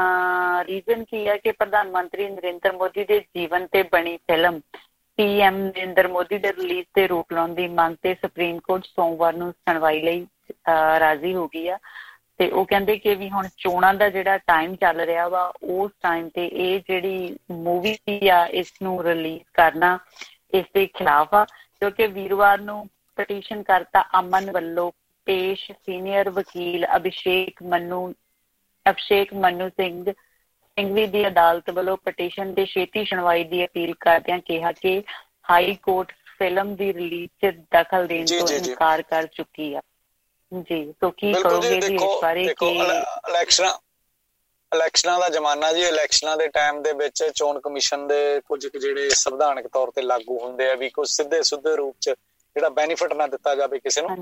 ਰੀਜ਼ਨ ਕੀ ਹੈ ਕਿ ਪ੍ਰਧਾਨ ਮੰਤਰੀ ਨਰਿੰਦਰ ਮੋਦੀ ਦੇ ਜੀਵਨ ਤੇ ਬਣੀ film P M Narendra Modi ਦੇ ਰਿਲੀਜ਼ ਤੇ ਰੋਕ ਲਾਉਣ ਦੀ ਮੰਗ ਤੇ ਸੁਪਰੀਮ ਕੋਰਟ ਸੋਮਵਾਰ ਨੂੰ ਸੁਣਵਾਈ ਲਈ ਰਾਜ਼ੀ ਹੋ ਗਈ ਆ। ਤੇ ਉਹ ਕਹਿੰਦੇ ਕਿ ਵੀ ਹੁਣ ਚੋਣਾਂ ਦਾ ਜਿਹੜਾ ਟਾਈਮ ਚੱਲ ਰਿਹਾ ਵਾ, ਉਸ ਟਾਈਮ ਤੇ ਇਹ ਜਿਹੜੀ ਮੂਵੀ ਆ ਇਸ ਨੂੰ ਰਿਲੀਜ਼ ਕਰਨਾ ਇਸ ਦੇ ਖਿਲਾਫ ਆ, ਕਿਉਂਕਿ ਵੀਰਵਾਰ ਨੂੰ ਪਟੀਸ਼ਨ ਕਰਤਾ ਅਮਨ ਵੱਲੋਂ ਪੇਸ਼ ਸੀਨੀਅਰ ਵਕੀਲ ਅਭਿਸ਼ੇਕ ਮਨੂ ਅਭਿਸ਼ੇਕ ਮਨੂ ਸਿੰਘ ਸਿੰਘਵੀ ਦੀ ਅਦਾਲਤ ਵੱਲੋਂ ਪਟੀਸ਼ਨ ਤੇ ਛੇਤੀ ਸੁਣਵਾਈ ਦੀ ਅਪੀਲ ਕਰਦਿਆਂ ਕਿਹਾ ਕਿ ਹਾਈ ਕੋਰਟ ਫਿਲਮ ਦੀ ਰਿਲੀਜ਼ 'ਚ ਦਖਲ ਦੇਣ ਤੋਂ ਇਨਕਾਰ ਕਰ ਚੁੱਕੀ ਆ ਜੀ। ਸੋ ਕੀ ਕਰੋਗੇ ਜੀ ਇਸ ਬਾਰੇ? ਇਲੈਕਸ਼ਨਾਂ ਇਲੈਕਸ਼ਨਾਂ ਦਾ ਜ਼ਮਾਨਾ ਜੀ, ਇਲੈਕਸ਼ਨਾਂ ਦੇ ਟਾਈਮ ਦੇ ਵਿੱਚ ਚੋਣ ਕਮਿਸ਼ਨ ਦੇ ਕੁਝ ਜਿਹੜੇ ਸੰਵਿਧਾਨਕ ਤੌਰ ਤੇ ਲਾਗੂ ਹੁੰਦੇ ਆ ਵੀ ਕੁਝ ਸਿੱਧੇ ਸੁੱਧੇ ਰੂਪ 'ਚ ਜਿਹੜਾ ਬੈਨੀਫਿਟ ਨਾ ਦਿੱਤਾ ਜਾਵੇ ਕਿਸੇ ਨੂੰ,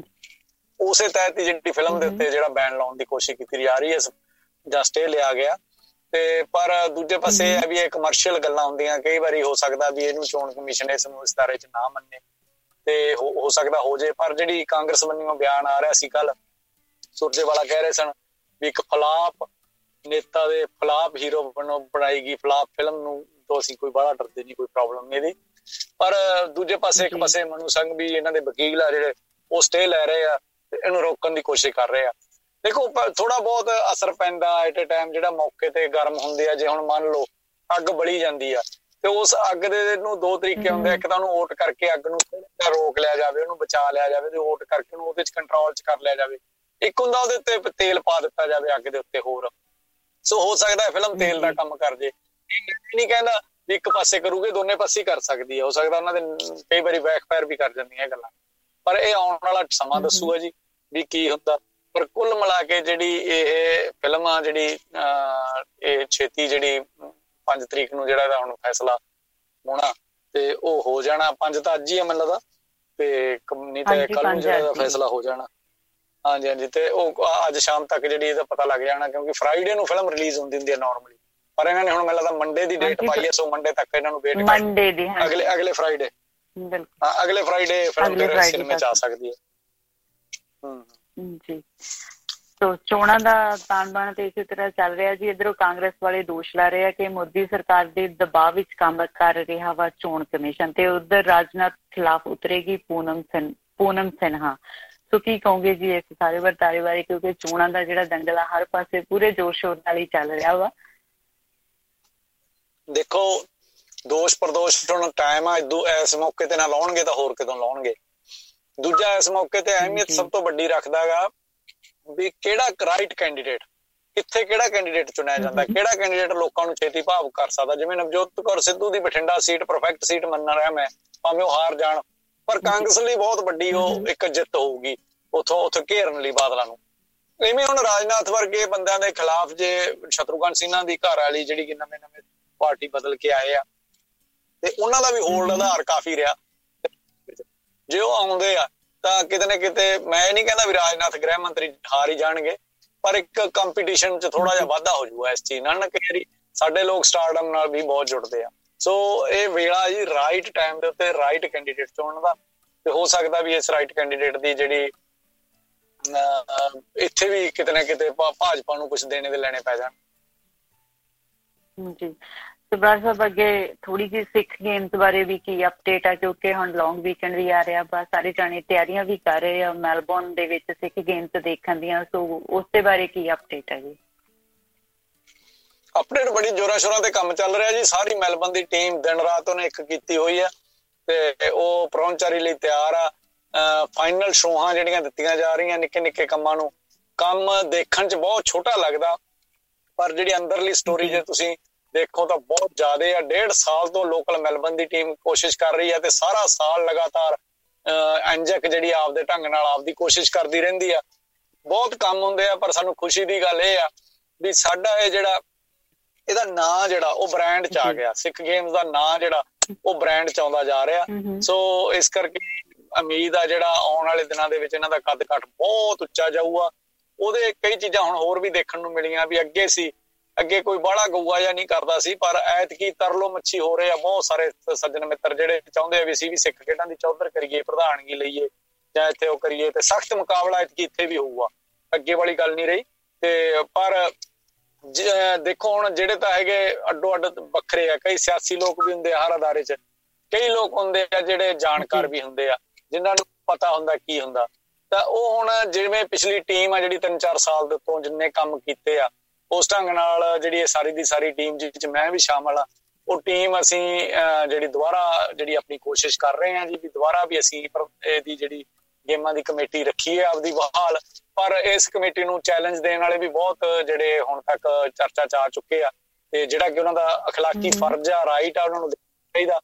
ਉਸੇ ਤਹਿਤ ਹੀ ਜਿਹੜੀ ਫਿਲਮ ਦੇ ਉੱਤੇ ਜਿਹੜਾ ਬੈਨ ਲਾਉਣ ਦੀ ਕੋਸ਼ਿਸ਼ ਕੀਤੀ ਜਾ ਰਹੀ ਹੈ ਜਾਂ ਸਟੇ ਲਿਆ ਗਿਆ। ਤੇ ਪਰ ਦੂਜੇ ਪਾਸੇ ਇਹ ਵੀ ਇਹ ਕਮਰਸ਼ੀਅਲ ਗੱਲਾਂ ਹੁੰਦੀਆਂ, ਕਈ ਵਾਰੀ ਹੋ ਸਕਦਾ ਵੀ ਇਹਨੂੰ ਚੋਣ ਕਮਿਸ਼ਨ ਇਸ ਨੂੰ ਇਸ ਦਾਇਰੇ 'ਚ ਨਾ ਮੰਨੇ ਤੇ ਹੋ ਸਕਦਾ ਹੋ ਜੇ। ਪਰ ਜਿਹੜੀ ਕਾਂਗਰਸ ਵੱਲੋਂ ਬਿਆਨ ਆ ਰਿਹਾ ਸੀ ਕੱਲ, ਸੁਰਜੇਵਾਲਾ ਕਹਿ ਰਹੇ ਸਨ ਵੀ ਇੱਕ ਫਲਾਪ ਨੇਤਾ ਦੇ ਫਲਾਪ ਹੀਰੋ ਵੱਲੋਂ ਬਣਾਈ ਗਈ ਫਲਾਪ ਫਿਲਮ ਨੂੰ ਤੋਂ ਅਸੀਂ ਕੋਈ ਬਾਹਲਾ ਡਰਦੇ ਨਹੀਂ, ਕੋਈ ਪ੍ਰੋਬਲਮ ਨਹੀਂ ਇਹਦੀ। ਪਰ ਦੂਜੇ ਪਾਸੇ ਇੱਕ ਪਾਸੇ ਮਨੂ ਸੰਘ ਵੀ ਇਹਨਾਂ ਦੇ ਵਕੀਲ ਆ ਜਿਹੜੇ ਉਹ ਸਟੇ ਲੈ ਰਹੇ ਆ ਤੇ ਇਹਨੂੰ ਰੋਕਣ ਦੀ ਕੋਸ਼ਿਸ਼ ਕਰ ਰਹੇ ਆ। ਦੇਖੋ ਥੋੜਾ ਬਹੁਤ ਅਸਰ ਪੈਂਦਾ ਐਟ ਏ ਟਾਈਮ, ਜਿਹੜਾ ਮੌਕੇ ਤੇ ਗਰਮ ਹੁੰਦੇ ਆ। ਜੇ ਹੁਣ ਮੰਨ ਲਓ ਅੱਗ ਬਲੀ ਜਾਂਦੀ ਆ ਤੇ ਉਸ ਅੱਗ ਦੇ ਨੂੰ ਦੋ ਤਰੀਕੇ ਹੁੰਦੇ ਆ, ਇੱਕ ਤਾਂ ਉਹਨੂੰ ਓਟ ਕਰਕੇ ਅੱਗ ਨੂੰ ਰੋਕ ਲਿਆ ਜਾਵੇ, ਉਹਨੂੰ ਬਚਾ ਲਿਆ ਜਾਵੇ, ਤੇ ਓਟ ਕਰਕੇ ਉਹਨੂੰ ਉਹਦੇ ਚ ਕੰਟਰੋਲ ਚ ਕਰ ਲਿਆ ਜਾਵੇ। ਇੱਕ ਹੁੰਦਾ ਉਹਦੇ ਉੱਤੇ ਤੇਲ ਪਾ ਦਿੱਤਾ ਜਾਵੇ ਅੱਗ ਦੇ ਉੱਤੇ ਹੋਰ। ਸੋ ਹੋ ਸਕਦਾ ਫਿਲਮ ਤੇਲ ਦਾ ਕੰਮ ਕਰ ਜੇ। ਨਹੀਂ ਕਹਿੰਦਾ ਵੀ ਇੱਕ ਪਾਸੇ ਕਰੂਗੇ, ਦੋਨੇ ਪਾਸੇ ਕਰ ਸਕਦੀ ਹੈ। ਹੋ ਸਕਦਾ ਉਹਨਾਂ ਦੇ ਕਈ ਵਾਰੀ ਬੈਕਫਾਇਰ ਵੀ ਕਰ ਜਾਂਦੀਆਂ ਗੱਲਾਂ, ਪਰ ਇਹ ਆਉਣ ਵਾਲਾ ਸਮਾਂ ਦੱਸੂਗਾ ਜੀ ਵੀ ਕੀ ਹੁੰਦਾ। ਪਰ ਕੁੱਲ ਮਿਲਾ ਕੇ ਜਿਹੜੀ ਇਹ ਫਿਲਮ ਆ ਜਿਹੜੀ ਅਹ ਇਹ ਛੇਤੀ ਜਿਹੜੀ ਪੰਜ ਤਰੀਕ ਨੂੰ ਜਿਹੜਾ ਇਹਦਾ ਹੁਣ ਫੈਸਲਾ ਹੋਣਾ ਤੇ ਉਹ ਹੋ ਜਾਣਾ। ਪੰਜ ਤਾਂ ਅੱਜ ਹੀ ਆ ਮੈਨੂੰ ਲੱਗਦਾ, ਤੇ ਨਹੀਂ ਤਾਂ ਕੱਲ ਨੂੰ ਜਿਹੜਾ ਫੈਸਲਾ ਹੋ ਜਾਣਾ। ਹਾਂਜੀ ਹਾਂਜੀ। ਤੇ ਉਹ ਅੱਜ ਸ਼ਾਮ ਤੱਕ ਜਿਹੜੀ ਇਹਦਾ ਪਤਾ ਲੱਗ ਜਾਣਾ, ਕਿਉਂਕਿ ਫਰਾਈਡੇ ਨੂੰ ਫਿਲਮ ਰਿਲੀਜ਼ ਹੁੰਦੀ ਹੁੰਦੀ ਹੈ ਨਾਰਮਲੀ, ਪਰ ਇਹਨਾਂ ਨੇ ਹੁਣ ਮੈਨੂੰ ਲੱਗਦਾ ਮੰਡੇ ਦੀ ਡੇਟ ਪਾਈ ਹੈ, ਸੋ ਮੰਡੇ ਤੱਕ ਇਹਨਾਂ ਨੂੰ ਵੇਟ ਮੰਡੇ ਦੀ ਅਗਲੇ ਅਗਲੇ ਫਰਾਈਡੇ ਹਾਂ ਅਗਲੇ ਫਰਾਈਡੇ ਫਿਲਮ ਫਿਰ ਸਿਨੇਮੇ ਚ ਆ ਸਕਦੀ ਹੈ। ਜੀ ਤੋ ਚੋਣਾਂ ਦਾ ਤਾਣ ਬਾਣ ਤੇ ਇਸੇ ਤਰ੍ਹਾਂ ਚੱਲ ਰਿਹਾ ਜੀ। ਇੱਧਰੋਂ ਕਾਂਗਰਸ ਵਾਲੇ ਦੋਸ਼ ਲਾ ਰਹੇ ਆ ਕਿ ਮੋਦੀ ਸਰਕਾਰ ਦੇ ਦਬਾਅ ਵਿੱਚ ਕੰਮ ਕਰ ਰਿਹਾ ਵਾ ਚੋਣ ਕਮਿਸ਼ਨ, ਤੇ ਉਧਰ ਰਾਜਨਾਥ ਖਿਲਾਫ ਉਤਰੇਗੀ ਪੂਨਮ ਸਿਨ ਪੂਨਮ ਸਿਨਹਾ। ਸੋ ਕੀ ਕਹੋਗੇ ਜੀ ਇਸ ਸਾਰੇ ਵਰਤਾਰੇ ਬਾਰੇ, ਕਿਉਂਕਿ ਚੋਣਾਂ ਦਾ ਜਿਹੜਾ ਦੰਗਲ ਹਰ ਪਾਸੇ ਪੂਰੇ ਜ਼ੋਰ ਸ਼ੋਰ ਨਾਲ ਹੀ ਚੱਲ ਰਿਹਾ ਵਾ। ਦੇਖੋ ਦੋਸ਼ ਪ੍ਰਦੋਸ਼ ਹੁਣ ਟਾਈਮ ਆ, ਇਸ ਮੌਕੇ ਤੇ ਨਾ ਲਾਉਣਗੇ ਤਾਂ ਹੋਰ ਕਿਦੋਂ ਲਾਉਣਗੇ। ਦੂਜਾ ਇਸ ਮੌਕੇ ਤੇ ਅਹਿਮੀਅਤ ਸਭ ਤੋਂ ਵੱਡੀ ਰੱਖਦਾ ਗਾ ਵੀ ਕਿਹੜਾ ਰਾਈਟ ਕੈਂਡੀਡੇਟ, ਕਿੱਥੇ ਕਿਹੜਾ ਕੈਂਡੀਡੇਟ ਚੁਣਿਆ ਜਾਂਦਾ, ਕਿਹੜਾ ਕੈਂਡੀਡੇਟ ਲੋਕਾਂ ਨੂੰ ਛੇਤੀ ਭਾਵ ਕਰ ਸਕਦਾ। ਜਿਵੇਂ ਨਵਜੋਤ ਕੌਰ ਸਿੱਧੂ ਦੀ ਬਠਿੰਡਾ ਸੀਟ ਪਰਫੈਕਟ ਸੀਟ ਮੰਨ ਰਿਹਾ ਮੈਂ, ਭਾਵੇਂ ਉਹ ਹਾਰ ਜਾਣ, ਪਰ ਕਾਂਗਰਸ ਲਈ ਬਹੁਤ ਵੱਡੀ ਉਹ ਇੱਕ ਜਿੱਤ ਹੋਊਗੀ ਉੱਥੋਂ ਉੱਥੋਂ ਘੇਰਨ ਲਈ ਬਾਦਲਾਂ ਨੂੰ। ਇਵੇਂ ਹੁਣ ਰਾਜਨਾਥ ਵਰਗੇ ਬੰਦਿਆਂ ਦੇ ਖਿਲਾਫ ਜੇ ਸ਼ਤਰੂਘਨ ਸਿਨਹਾ ਦੀ ਘਰ ਵਾਲੀ ਜਿਹੜੀ ਕਿ ਨਵੇਂ ਨਵੇਂ ਪਾਰਟੀ ਬਦਲ ਕੇ ਆਏ ਆ, ਤੇ ਉਹਨਾਂ ਦਾ ਵੀ ਹੋਲਡ ਆਧਾਰ ਕਾਫੀ ਰਿਹਾ। ਜੇ ਉਹ ਆਉਂਦੇ ਆ ਤਾਂ ਕਿਤੇ ਨਾ ਕਿਤੇ ਮੈਂ ਨਹੀਂ ਕਹਿੰਦਾ ਵੀ ਰਾਜਨਾਥ ਗ੍ਰਹਿ ਮੰਤਰੀ ਹਾਰ ਹੀ ਜਾਣਗੇ, ਪਰ ਇੱਕ ਕੰਪੀਟੀਸ਼ਨ ਚ ਥੋੜਾ ਜਿਹਾ ਵਾਧਾ ਹੋ ਜਾਊਗਾ ਇਸ ਚੀਜ਼ ਨਾਲ ਨਾ। ਕਈ ਵਾਰੀ ਸਾਡੇ ਲੋਕ ਸਟਾਰਡਮ ਨਾਲ ਵੀ ਬਹੁਤ ਜੁੜਦੇ ਆ। ਸੋ ਇਹ ਵੇਲਾ ਜੀ ਰਾਈਟ ਟਾਈਮ ਦੇ ਉੱਤੇ ਰਾਈਟ ਕੈਂਡੀਡੇਟ ਚੁਣਨ ਦਾ, ਤੇ ਹੋ ਸਕਦਾ ਵੀ ਇਸ ਰਾਈਟ ਕੈਂਡੀਡੇਟ ਦੀ ਜਿਹੜੀ ਇੱਥੇ ਵੀ ਕਿਤੇ ਨਾ ਕਿਤੇ ਭਾਜਪਾ ਨੂੰ ਕੁਛ ਦੇਣੇ ਦੇ ਲੈਣੇ ਪੈ ਜਾਣ। ਜੀ ਸਰਦਾਰ ਸਾਹਿਬ ਅੱਗੇ ਥੋੜੀ ਜਿਹੀ ਸਿੱਖ ਗੇਮਸ ਬਾਰੇ ਵੀ ਕੀ ਅਪਡੇਟ ਆ, ਕਿਉਂਕਿ ਹੁਣ ਲੌਂਗ ਵੀਕਐਂਡ ਵੀ ਆ ਰਿਹਾ ਵਾ, ਸਾਰੇ ਜਾਣੇ ਤਿਆਰੀਆਂ ਵੀ ਕਰ ਰਹੇ ਆ ਮੈਲਬੌਰਨ ਦੇ ਵਿੱਚ ਸਿੱਖ ਗੇਮਸ ਦੇਖਣ ਦੀਆਂ। ਸੋ ਉਸ ਦੇ ਬਾਰੇ ਕੀ ਅਪਡੇਟ ਹੈ ਜੀ? ਅਪਡੇਟ ਬੜੀ ਜ਼ੋਰਾਂ ਸ਼ੋਰਾਂ ਤੇ ਕੰਮ ਚੱਲ ਰਿਹਾ ਜੀ। ਸਾਰੀ ਮੈਲਬੌਰਨ ਦੀ ਟੀਮ ਦਿਨ ਰਾਤ ਉਹਨੇ ਇੱਕ ਕੀਤੀ ਹੋਈ ਆ, ਤੇ ਉਹ ਪਰੌਂਚਾਰੀ ਲਈ ਤਿਆਰ ਆ। ਫਾਈਨਲ ਸ਼ੋਆਂ ਜਿਹੜੀਆਂ ਦਿੱਤੀਆਂ ਜਾ ਰਹੀਆਂ, ਨਿੱਕੇ ਨਿੱਕੇ ਕੰਮਾਂ ਨੂੰ, ਕੰਮ ਦੇਖਣ ਚ ਬਹੁਤ ਛੋਟਾ ਲੱਗਦਾ, ਪਰ ਜਿਹੜੀ ਅੰਦਰਲੀ ਸਟੋਰੀ ਜੇ ਤੁਸੀਂ ਦੇਖੋ ਤਾਂ ਬਹੁਤ ਜ਼ਿਆਦਾ ਆ। ਡੇਢ ਸਾਲ ਤੋਂ ਲੋਕਲ ਮੈਲਬੌਰਨ ਦੀ ਟੀਮ ਕੋਸ਼ਿਸ਼ ਕਰ ਰਹੀ ਹੈ, ਤੇ ਸਾਰਾ ਸਾਲ ਲਗਾਤਾਰ ਐਂਜਕ ਜਿਹੜੀ ਆਪਦੇ ਢੰਗ ਨਾਲ ਆਪਦੀ ਕੋਸ਼ਿਸ਼ ਕਰਦੀ ਰਹਿੰਦੀ ਆ। ਬਹੁਤ ਕੰਮ ਹੁੰਦੇ ਆ, ਪਰ ਸਾਨੂੰ ਖੁਸ਼ੀ ਦੀ ਗੱਲ ਇਹ ਆ ਵੀ ਸਾਡਾ ਇਹ ਜਿਹੜਾ ਇਹਦਾ ਨਾਂ ਜਿਹੜਾ ਉਹ ਬ੍ਰਾਂਡ ਚ ਆ ਗਿਆ। ਸਿੱਖ ਗੇਮਸ ਦਾ ਨਾਂ ਜਿਹੜਾ ਉਹ ਬ੍ਰਾਂਡ ਚ ਆਉਂਦਾ ਜਾ ਰਿਹਾ। ਸੋ ਇਸ ਕਰਕੇ ਉਮੀਦ ਆ ਜਿਹੜਾ ਆਉਣ ਵਾਲੇ ਦਿਨਾਂ ਦੇ ਵਿੱਚ ਇਹਨਾਂ ਦਾ ਕੱਦ ਕੱਟ ਬਹੁਤ ਉੱਚਾ ਜਾਊਗਾ। ਉਹਦੇ ਕਈ ਚੀਜ਼ਾਂ ਹੁਣ ਹੋਰ ਵੀ ਦੇਖਣ ਨੂੰ ਮਿਲੀਆਂ ਵੀ ਅੱਗੇ ਸੀ ਅੱਗੇ ਕੋਈ ਬਾਹਲਾ ਗਊਆ ਜਾਂ ਨਹੀਂ ਕਰਦਾ ਸੀ, ਪਰ ਐਤਕੀ ਤਰਲੋ ਮੱਛੀ ਹੋ ਰਹੇ ਆ। ਬਹੁਤ ਸਾਰੇ ਸੱਜਣ ਮਿੱਤਰ ਜਿਹੜੇ ਚਾਹੁੰਦੇ ਆ ਵੀ ਅਸੀਂ ਵੀ ਸਿੱਖ ਖੇਡਾਂ ਦੀ ਚੌਧਰ ਕਰੀਏ, ਪ੍ਰਧਾਨਗੀ ਲਈਏ ਜਾਂ ਇੱਥੇ ਉਹ ਕਰੀਏ, ਤੇ ਸਖਤ ਮੁਕਾਬਲਾ ਐਤਕੀ ਇੱਥੇ ਵੀ ਹੋਊਗਾ। ਅੱਗੇ ਵਾਲੀ ਗੱਲ ਨਹੀਂ ਰਹੀ। ਤੇ ਪਰ ਦੇਖੋ ਹੁਣ ਜਿਹੜੇ ਤਾਂ ਹੈਗੇ ਅੱਡੋ ਅੱਡ ਵੱਖਰੇ ਆ, ਕਈ ਸਿਆਸੀ ਲੋਕ ਵੀ ਹੁੰਦੇ ਆ ਹਰ ਅਦਾਰੇ ਚ, ਕਈ ਲੋਕ ਹੁੰਦੇ ਆ ਜਿਹੜੇ ਜਾਣਕਾਰ ਵੀ ਹੁੰਦੇ ਆ, ਜਿਨ੍ਹਾਂ ਨੂੰ ਪਤਾ ਹੁੰਦਾ ਕੀ ਹੁੰਦਾ। ਤਾਂ ਉਹ ਹੁਣ ਜਿਵੇਂ ਪਿਛਲੀ ਟੀਮ ਆ ਜਿਹੜੀ ਤਿੰਨ ਚਾਰ ਸਾਲ ਦੇ ਤੋਂ ਜਿੰਨੇ ਕੰਮ ਕੀਤੇ ਆ, ਉਸ ਢੰਗ ਨਾਲ ਜਿਹੜੀ ਇਹ ਸਾਰੀ ਦੀ ਸਾਰੀ ਟੀਮ ਜਿਸ ਚ ਮੈਂ ਵੀ ਸ਼ਾਮਲ ਆ, ਉਹ ਟੀਮ ਅਸੀਂ ਜਿਹੜੀ ਦੁਬਾਰਾ ਜਿਹੜੀ ਆਪਣੀ ਕੋਸ਼ਿਸ਼ ਕਰ ਰਹੇ ਹਾਂ ਜੀ ਵੀ ਦੁਬਾਰਾ ਵੀ ਅਸੀਂ ਇਹਦੀ ਜਿਹੜੀ ਗੇਮਾਂ ਦੀ ਕਮੇਟੀ ਰੱਖੀ ਹੈ ਆਪਦੀ ਬਹਾਲ। ਪਰ ਇਸ ਕਮੇਟੀ ਨੂੰ ਚੈਲੰਜ ਦੇਣ ਵਾਲੇ ਵੀ ਬਹੁਤ ਜਿਹੜੇ ਹੁਣ ਤੱਕ ਚਰਚਾ ਚ ਆ ਚੁੱਕੇ ਆ, ਤੇ ਜਿਹੜਾ ਕਿ ਉਹਨਾਂ ਦਾ ਅਖਲਾਕੀ ਫਰਜ਼ ਆ, ਰਾਈਟ ਆ, ਉਹਨਾਂ ਨੂੰ ਚਾਹੀਦਾ।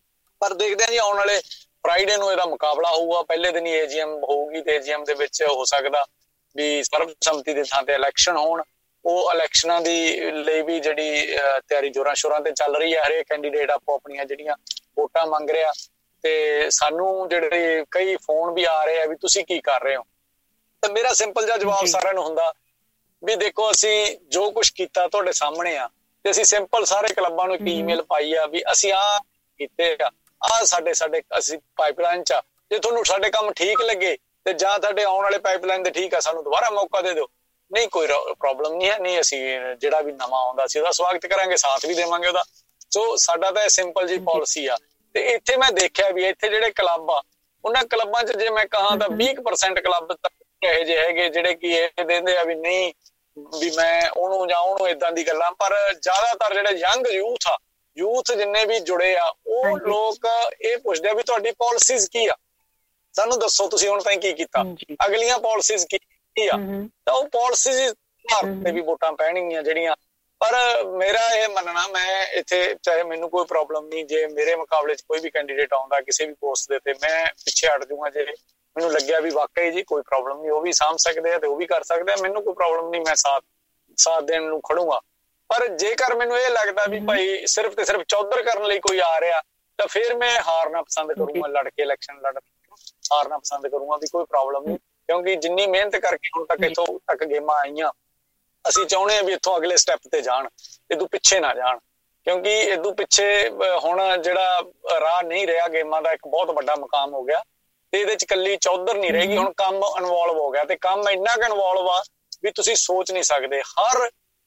ਪਰ ਦੇਖਦੇ ਹਾਂ ਜੀ ਆਉਣ ਵਾਲੇ ਫਰਾਈਡੇ ਨੂੰ ਇਹਦਾ ਮੁਕਾਬਲਾ ਹੋਊਗਾ। ਪਹਿਲੇ ਦਿਨ ਹੀ ਏਜੀਐਮ ਹੋਊਗੀ, ਤੇ ਏਜੀਐਮ ਦੇ ਵਿੱਚ ਹੋ ਸਕਦਾ ਵੀ ਸਰਬਸੰਮਤੀ ਦੇ ਥਾਂ ਤੇ ਇਲੈਕਸ਼ਨ ਹੋਣ। ਉਹ ਇਲੈਕਸ਼ਨਾਂ ਦੀ ਲਈ ਵੀ ਜਿਹੜੀ ਤਿਆਰੀ ਜ਼ੋਰਾਂ ਸ਼ੋਰਾਂ ਤੇ ਚੱਲ ਰਹੀ ਹੈ। ਹਰੇਕ ਕੈਂਡੀਡੇਟ ਆਪੋ ਆਪਣੀਆਂ ਜਿਹੜੀਆਂ ਵੋਟਾਂ ਮੰਗ ਰਿਹਾ, ਤੇ ਸਾਨੂੰ ਜਿਹੜੇ ਕਈ ਫੋਨ ਵੀ ਆ ਰਹੇ ਆ ਵੀ ਤੁਸੀਂ ਕੀ ਕਰ ਰਹੇ ਹੋ। ਤੇ ਮੇਰਾ ਸਿੰਪਲ ਜਿਹਾ ਜਵਾਬ ਸਾਰਿਆਂ ਨੂੰ ਹੁੰਦਾ ਵੀ ਦੇਖੋ ਅਸੀਂ ਜੋ ਕੁਛ ਕੀਤਾ ਤੁਹਾਡੇ ਸਾਹਮਣੇ ਆ, ਤੇ ਅਸੀਂ ਸਿੰਪਲ ਸਾਰੇ ਕਲੱਬਾਂ ਨੂੰ ਇੱਕ ਈਮੇਲ ਪਾਈ ਆ ਵੀ ਅਸੀਂ ਆਹ ਕੀਤੇ ਆ, ਆਹ ਸਾਡੇ ਸਾਡੇ ਅਸੀਂ ਪਾਈਪਲਾਈਨ ਚ ਆ। ਜੇ ਤੁਹਾਨੂੰ ਸਾਡੇ ਕੰਮ ਠੀਕ ਲੱਗੇ ਤੇ ਜਾਂ ਤੁਹਾਡੇ ਆਉਣ ਵਾਲੇ ਪਾਈਪਲਾਈਨ ਦੇ ਠੀਕ ਆ, ਸਾਨੂੰ ਦੁਬਾਰਾ ਮੌਕਾ ਦੇ ਦਿਓ। ਨਹੀਂ ਕੋਈ ਪ੍ਰੋਬਲਮ ਨਹੀਂ ਹੈ, ਨਹੀਂ ਅਸੀਂ ਜਿਹੜਾ ਵੀ ਨਵਾਂ ਆਉਂਦਾ ਸੀ ਉਹਦਾ ਸਵਾਗਤ ਕਰਾਂਗੇ, ਸਾਥ ਵੀ ਦੇਵਾਂਗੇ ਉਹਦਾ। ਸੋ ਸਾਡਾ ਤਾਂ ਇਹ ਸਿੰਪਲ ਜੀ ਪਾਲਿਸੀ ਆ। ਤੇ ਇੱਥੇ ਮੈਂ ਦੇਖਿਆ ਵੀ ਇੱਥੇ ਜਿਹੜੇ ਕਲੱਬ ਆ, ਉਹਨਾਂ ਕਲੱਬਾਂ ਚ ਜੇ ਮੈਂ ਕਹਾਂ ਤਾਂ ਵੀਹ ਕੁ ਪਰਸੈਂਟ ਕਲੱਬ ਇਹੋ ਜਿਹੇ ਹੈਗੇ ਜਿਹੜੇ ਕਿ ਇਹ ਦਿੰਦੇ ਆ ਵੀ ਨਹੀਂ ਵੀ ਮੈਂ ਉਹਨੂੰ ਜਾਂ ਉਹਨੂੰ ਏਦਾਂ ਦੀ ਗੱਲਾਂ। ਪਰ ਜ਼ਿਆਦਾਤਰ ਜਿਹੜੇ ਯੰਗ ਯੂਥ ਆ, ਯੂਥ ਜਿੰਨੇ ਵੀ ਜੁੜੇ ਆ, ਉਹ ਲੋਕ ਇਹ ਪੁੱਛਦੇ ਆ ਵੀ ਤੁਹਾਡੀ ਪਾਲਿਸੀਜ਼ ਕੀ ਆ, ਸਾਨੂੰ ਦੱਸੋ ਤੁਸੀਂ ਹੁਣ ਤਾਈਂ ਕੀ ਕੀਤਾ, ਅਗਲੀਆਂ ਪਾਲਿਸੀਜ਼ ਕੀ ਆ। ਤਾਂ ਉਹ ਪਾਲਿਸੀਜ਼ ਤੇ ਵੀ ਵੋਟਾਂ ਪੈਣਗੀਆਂ ਜਿਹੜੀਆਂ। ਪਰ ਮੇਰਾ ਇਹ ਮੰਨਣਾ, ਮੈਂ ਇੱਥੇ ਚਾਹੇ ਮੈਨੂੰ ਕੋਈ ਪ੍ਰੋਬਲਮ ਨਹੀਂ ਜੇ ਮੇਰੇ ਮੁਕਾਬਲੇ ਚ ਕੋਈ ਵੀ ਕੈਂਡੀਡੇਟ ਆਉਂਦਾ ਕਿਸੇ ਵੀ ਪੋਸਟ ਦੇ ਤੇ, ਮੈਂ ਪਿੱਛੇ ਹਟ ਜਾਊਂਗਾ ਜੇ ਮੈਨੂੰ ਲੱਗਿਆ ਵੀ ਵਾਕਈ ਜੀ ਕੋਈ ਪ੍ਰੋਬਲਮ ਨਹੀਂ, ਉਹ ਵੀ ਸਾਂਭ ਸਕਦੇ ਆ ਤੇ ਉਹ ਵੀ ਕਰ ਸਕਦੇ ਆ, ਮੈਨੂੰ ਕੋਈ ਪ੍ਰੋਬਲਮ ਨਹੀਂ, ਮੈਂ ਸਾਥ ਸਾਥ ਦੇਣ ਨੂੰ ਖੜੂੰਗਾ। ਪਰ ਜੇਕਰ ਮੈਨੂੰ ਇਹ ਲੱਗਦਾ ਵੀ ਭਾਈ ਸਿਰਫ ਤੇ ਸਿਰਫ ਚੌਧਰ ਕਰਨ ਲਈ ਕੋਈ ਆ ਰਿਹਾ, ਤਾਂ ਫਿਰ ਮੈਂ ਹਾਰਨਾ ਪਸੰਦ ਕਰੂੰਗਾ, ਲੜ ਕੇ ਇਲੈਕਸ਼ਨ ਲੜ ਹਾਰਨਾ ਪਸੰਦ ਕਰੂੰਗਾ ਵੀ ਕੋਈ ਪ੍ਰੋਬਲਮ ਨਹੀਂ, ਕਿਉਂਕਿ ਜਿੰਨੀ ਮਿਹਨਤ ਕਰਕੇ ਹੁਣ ਤੱਕ ਇੱਥੋਂ ਤੱਕ ਗੇਮਾਂ ਆਈਆਂ, ਅਸੀਂ ਚਾਹੁੰਦੇ ਹਾਂ ਵੀ ਇੱਥੋਂ ਅਗਲੇ ਸਟੈਪ ਤੇ ਜਾਣ, ਇਦੋਂ ਪਿੱਛੇ ਨਾ ਜਾਣ, ਕਿਉਂਕਿ ਇਦੋਂ ਪਿੱਛੇ ਹੁਣ ਜਿਹੜਾ ਰਾਹ ਨਹੀਂ ਰਿਹਾ ਗੇਮਾਂ ਦਾ ਇੱਕ ਬਹੁਤ ਵੱਡਾ ਮੁਕਾਮ ਹੋ ਗਿਆ ਤੇ ਇਹਦੇ ਚ ਇਕੱਲੀ ਚੌਧਰ ਨਹੀਂ ਰਹੇਗੀ, ਹੁਣ ਕੰਮ ਇਨਵੋਲਵ ਹੋ ਗਿਆ ਤੇ ਕੰਮ ਇੰਨਾ ਕੁ ਇਨਵੋਲਵ ਆ ਵੀ ਤੁਸੀਂ ਸੋਚ ਨਹੀਂ ਸਕਦੇ। ਹਰ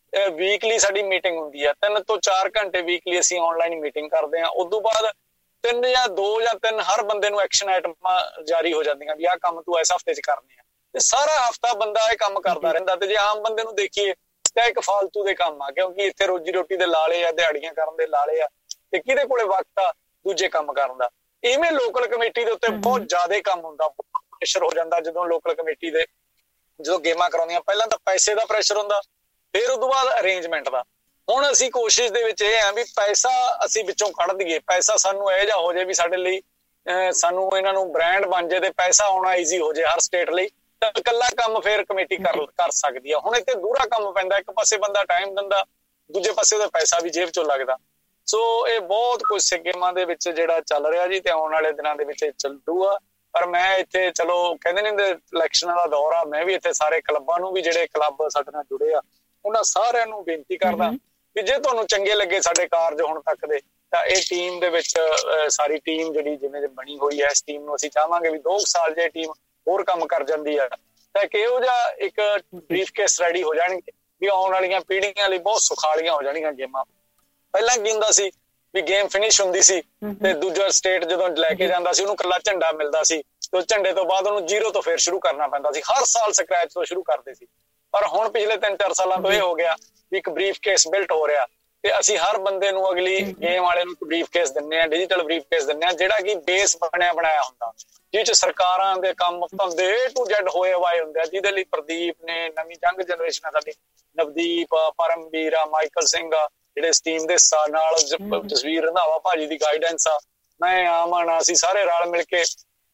ਵੀਕਲੀ ਸਾਡੀ ਮੀਟਿੰਗ ਹੁੰਦੀ ਆ, ਤਿੰਨ ਤੋਂ ਚਾਰ ਘੰਟੇ ਵੀਕਲੀ ਅਸੀਂ ਆਨਲਾਈਨ ਮੀਟਿੰਗ ਕਰਦੇ ਹਾਂ। ਉਸ ਤੋਂ ਬਾਅਦ ਤਿੰਨ ਜਾਂ ਦੋ ਜਾਂ ਤਿੰਨ ਹਰ ਬੰਦੇ ਨੂੰ ਐਕਸ਼ਨ ਆਈਟਮਾਂ ਜਾਰੀ ਹੋ ਜਾਂਦੀਆਂ ਵੀ ਆਹ ਕੰਮ ਤੂੰ ਇਸ ਹਫ਼ਤੇ ਚ ਕਰਨੇ ਆ ਤੇ ਸਾਰਾ ਹਫ਼ਤਾ ਬੰਦਾ ਇਹ ਕੰਮ ਕਰਦਾ ਰਹਿੰਦਾ। ਤੇ ਜੇ ਆਮ ਬੰਦੇ ਨੂੰ ਦੇਖੀਏ ਤਾਂ ਇੱਕ ਫਾਲਤੂ ਦੇ ਕੰਮ ਆ, ਕਿਉਂਕਿ ਇੱਥੇ ਰੋਜੀ ਰੋਟੀ ਦੇ ਲਾਲੇ ਆ, ਦਿਹਾੜੀਆਂ ਕਰਨ ਦੇ ਲਾਲੇ ਆ ਤੇ ਕਿਹਦੇ ਕੋਲੇ ਵਕਤ ਆ ਦੂਜੇ ਕੰਮ ਕਰਨ ਦਾ। ਇਵੇਂ ਲੋਕਲ ਕਮੇਟੀ ਦੇ ਉੱਤੇ ਬਹੁਤ ਜ਼ਿਆਦਾ ਕੰਮ ਹੁੰਦਾ, ਪ੍ਰੈਸ਼ਰ ਹੋ ਜਾਂਦਾ ਜਦੋਂ ਲੋਕਲ ਕਮੇਟੀ ਦੇ ਜਦੋਂ ਗੇਮਾਂ ਕਰਾਉਂਦੀਆਂ। ਪਹਿਲਾਂ ਤਾਂ ਪੈਸੇ ਦਾ ਪ੍ਰੈਸ਼ਰ ਹੁੰਦਾ, ਫਿਰ ਉਹ ਤੋਂ ਬਾਅਦ ਅਰੇਂਜਮੈਂਟ ਦਾ। ਹੁਣ ਅਸੀਂ ਕੋਸ਼ਿਸ਼ ਦੇ ਵਿੱਚ ਇਹ ਆ ਵੀ ਪੈਸਾ ਅਸੀਂ ਵਿੱਚੋਂ ਕੱਢ ਦਈਏ, ਪੈਸਾ ਸਾਨੂੰ ਇਹ ਜਿਹਾ ਹੋ ਜਾਏ ਵੀ ਸਾਡੇ ਲਈ ਸਾਨੂੰ ਇਹਨਾਂ ਨੂੰ ਬ੍ਰਾਂਡ ਬਣ ਜਾਏ ਤੇ ਪੈਸਾ ਆਉਣਾ ਈਜ਼ੀ ਹੋ ਜਾਏ ਹਰ ਸਟੇਟ ਲਈ, ਤਾਂ ਇਕੱਲਾ ਕੰਮ ਫਿਰ ਕਮੇਟੀ ਕਰ ਕਰ ਸਕਦੀ ਆ। ਹੁਣ ਇੱਥੇ ਦੂਹਰਾ ਕੰਮ ਪੈਂਦਾ, ਇੱਕ ਪਾਸੇ ਬੰਦਾ ਟਾਈਮ ਦਿੰਦਾ, ਦੂਜੇ ਪਾਸੇ ਉਹਦਾ ਪੈਸਾ ਵੀ ਜੇਬ ਚੋਂ ਲੱਗਦਾ। ਸੋ ਇਹ ਬਹੁਤ ਕੁਝ ਗੇਮਾਂ ਦੇ ਵਿੱਚ ਜਿਹੜਾ ਚੱਲ ਰਿਹਾ ਜੀ ਤੇ ਆਉਣ ਵਾਲੇ ਦਿਨਾਂ ਦੇ ਵਿੱਚ ਇਹ ਚੱਲੂਗਾ। ਪਰ ਮੈਂ ਇੱਥੇ ਚਲੋ ਕਹਿੰਦੇ ਨੇ ਇਲੈਕਸ਼ਨਾਂ ਦਾ ਦੌਰ ਆ, ਮੈਂ ਵੀ ਇੱਥੇ ਸਾਰੇ ਕਲੱਬਾਂ ਨੂੰ ਵੀ ਜਿਹੜੇ ਕਲੱਬ ਸਾਡੇ ਨਾਲ ਜੁੜੇ ਆ ਉਹਨਾਂ ਸਾਰਿਆਂ ਨੂੰ ਬੇਨਤੀ ਕਰਦਾ ਵੀ ਜੇ ਤੁਹਾਨੂੰ ਚੰਗੇ ਲੱਗੇ ਸਾਡੇ ਕਾਰਜ ਹੁਣ ਤੱਕ ਦੇ ਤਾਂ ਇਹ ਟੀਮ ਦੇ ਵਿੱਚ ਸਾਰੀ ਟੀਮ ਜਿਹੜੀ ਜਿਵੇਂ ਬਣੀ ਹੋਈ ਹੈ, ਇਸ ਟੀਮ ਨੂੰ ਅਸੀਂ ਚਾਹਾਂਗੇ ਵੀ ਦੋ ਸਾਲ ਜੇ ਟੀਮ ਹੋਰ ਕੰਮ ਕਰ ਜਾਂਦੀ ਆ ਤਾਂ ਇੱਕ ਇਹੋ ਜਿਹਾ ਇੱਕ ਬਰੀਫ ਕੇਸ ਰੈਡੀ ਹੋ ਜਾਣਗੇ ਵੀ ਆਉਣ ਵਾਲੀਆਂ ਪੀੜ੍ਹੀਆਂ ਲਈ ਬਹੁਤ ਸੁਖਾਲੀਆਂ ਹੋ ਜਾਣਗੀਆਂ ਗੇਮਾਂ। ਪਹਿਲਾਂ ਕੀ ਹੁੰਦਾ ਸੀ ਵੀ ਗੇਮ ਫਿਨਿਸ਼ ਹੁੰਦੀ ਸੀ ਤੇ ਦੂਜਾ ਸਟੇਟ ਜਦੋਂ ਲੈ ਕੇ ਜਾਂਦਾ ਸੀ ਉਹਨੂੰ ਇਕੱਲਾ ਝੰਡਾ ਮਿਲਦਾ ਸੀ ਤੇ ਉਸ ਝੰਡੇ ਤੋਂ ਬਾਅਦ ਉਹਨੂੰ ਜ਼ੀਰੋ ਤੋਂ ਫੇਰ ਸ਼ੁਰੂ ਕਰਨਾ ਪੈਂਦਾ ਸੀ, ਹਰ ਸਾਲ ਸਕ੍ਰੈਚ ਤੋਂ ਸ਼ੁਰੂ ਕਰਦੇ ਸੀ। ਪਰ ਹੁਣ ਪਿਛਲੇ ਤਿੰਨ ਚਾਰ ਸਾਲਾਂ ਤੋਂ ਇਹ ਹੋ ਗਿਆ ਵੀ ਇੱਕ ਬਰੀਫ ਕੇਸ ਬਿਲਟ ਹੋ ਰਿਹਾ ਤੇ ਅਸੀਂ ਹਰ ਬੰਦੇ ਨੂੰ ਅਗਲੀ ਗੇਮ ਵਾਲੇ ਨੂੰ ਇੱਕ ਬਰੀਫ ਕੇਸ ਦਿੰਦੇ ਹਾਂ, ਡਿਜੀਟਲ ਬਰੀਫ ਕੇਸ ਦਿੰਦੇ ਹਾਂ ਜਿਹੜਾ ਕਿ ਬੇਸ ਬਣਿਆ ਬਣਾਇਆ ਹੁੰਦਾ, ਜਿਹ ਚ ਸਰਕਾਰਾਂ ਦੇ ਕੰਮ ਧੰਦੇ ਏ ਟੂ ਜ਼ੈਡ ਹੋਏ ਵਾਏ ਹੁੰਦੇ ਆ, ਜਿਹਦੇ ਲਈ ਪ੍ਰਦੀਪ ਨੇ, ਨਵੀਂ ਜੰਗ ਜਨਰੇਸ਼ਨ ਆ ਸਾਡੀ, ਨਵਦੀਪ, ਪਰਮਵੀਰ ਆ, ਮਾਈਕਲ ਸਿੰਘ ਆ, ਜਿਹੜੇ ਇਸ ਟੀਮ ਦੇ ਨਾਲ ਜਸਵੀਰ ਰੰਧਾਵਾ ਭਾਜੀ ਦੀ ਗਾਈਡੈਂਸ ਆ, ਮੈਂ ਆਮਨ, ਅਸੀਂ ਸਾਰੇ ਰਲ ਮਿਲ ਕੇ,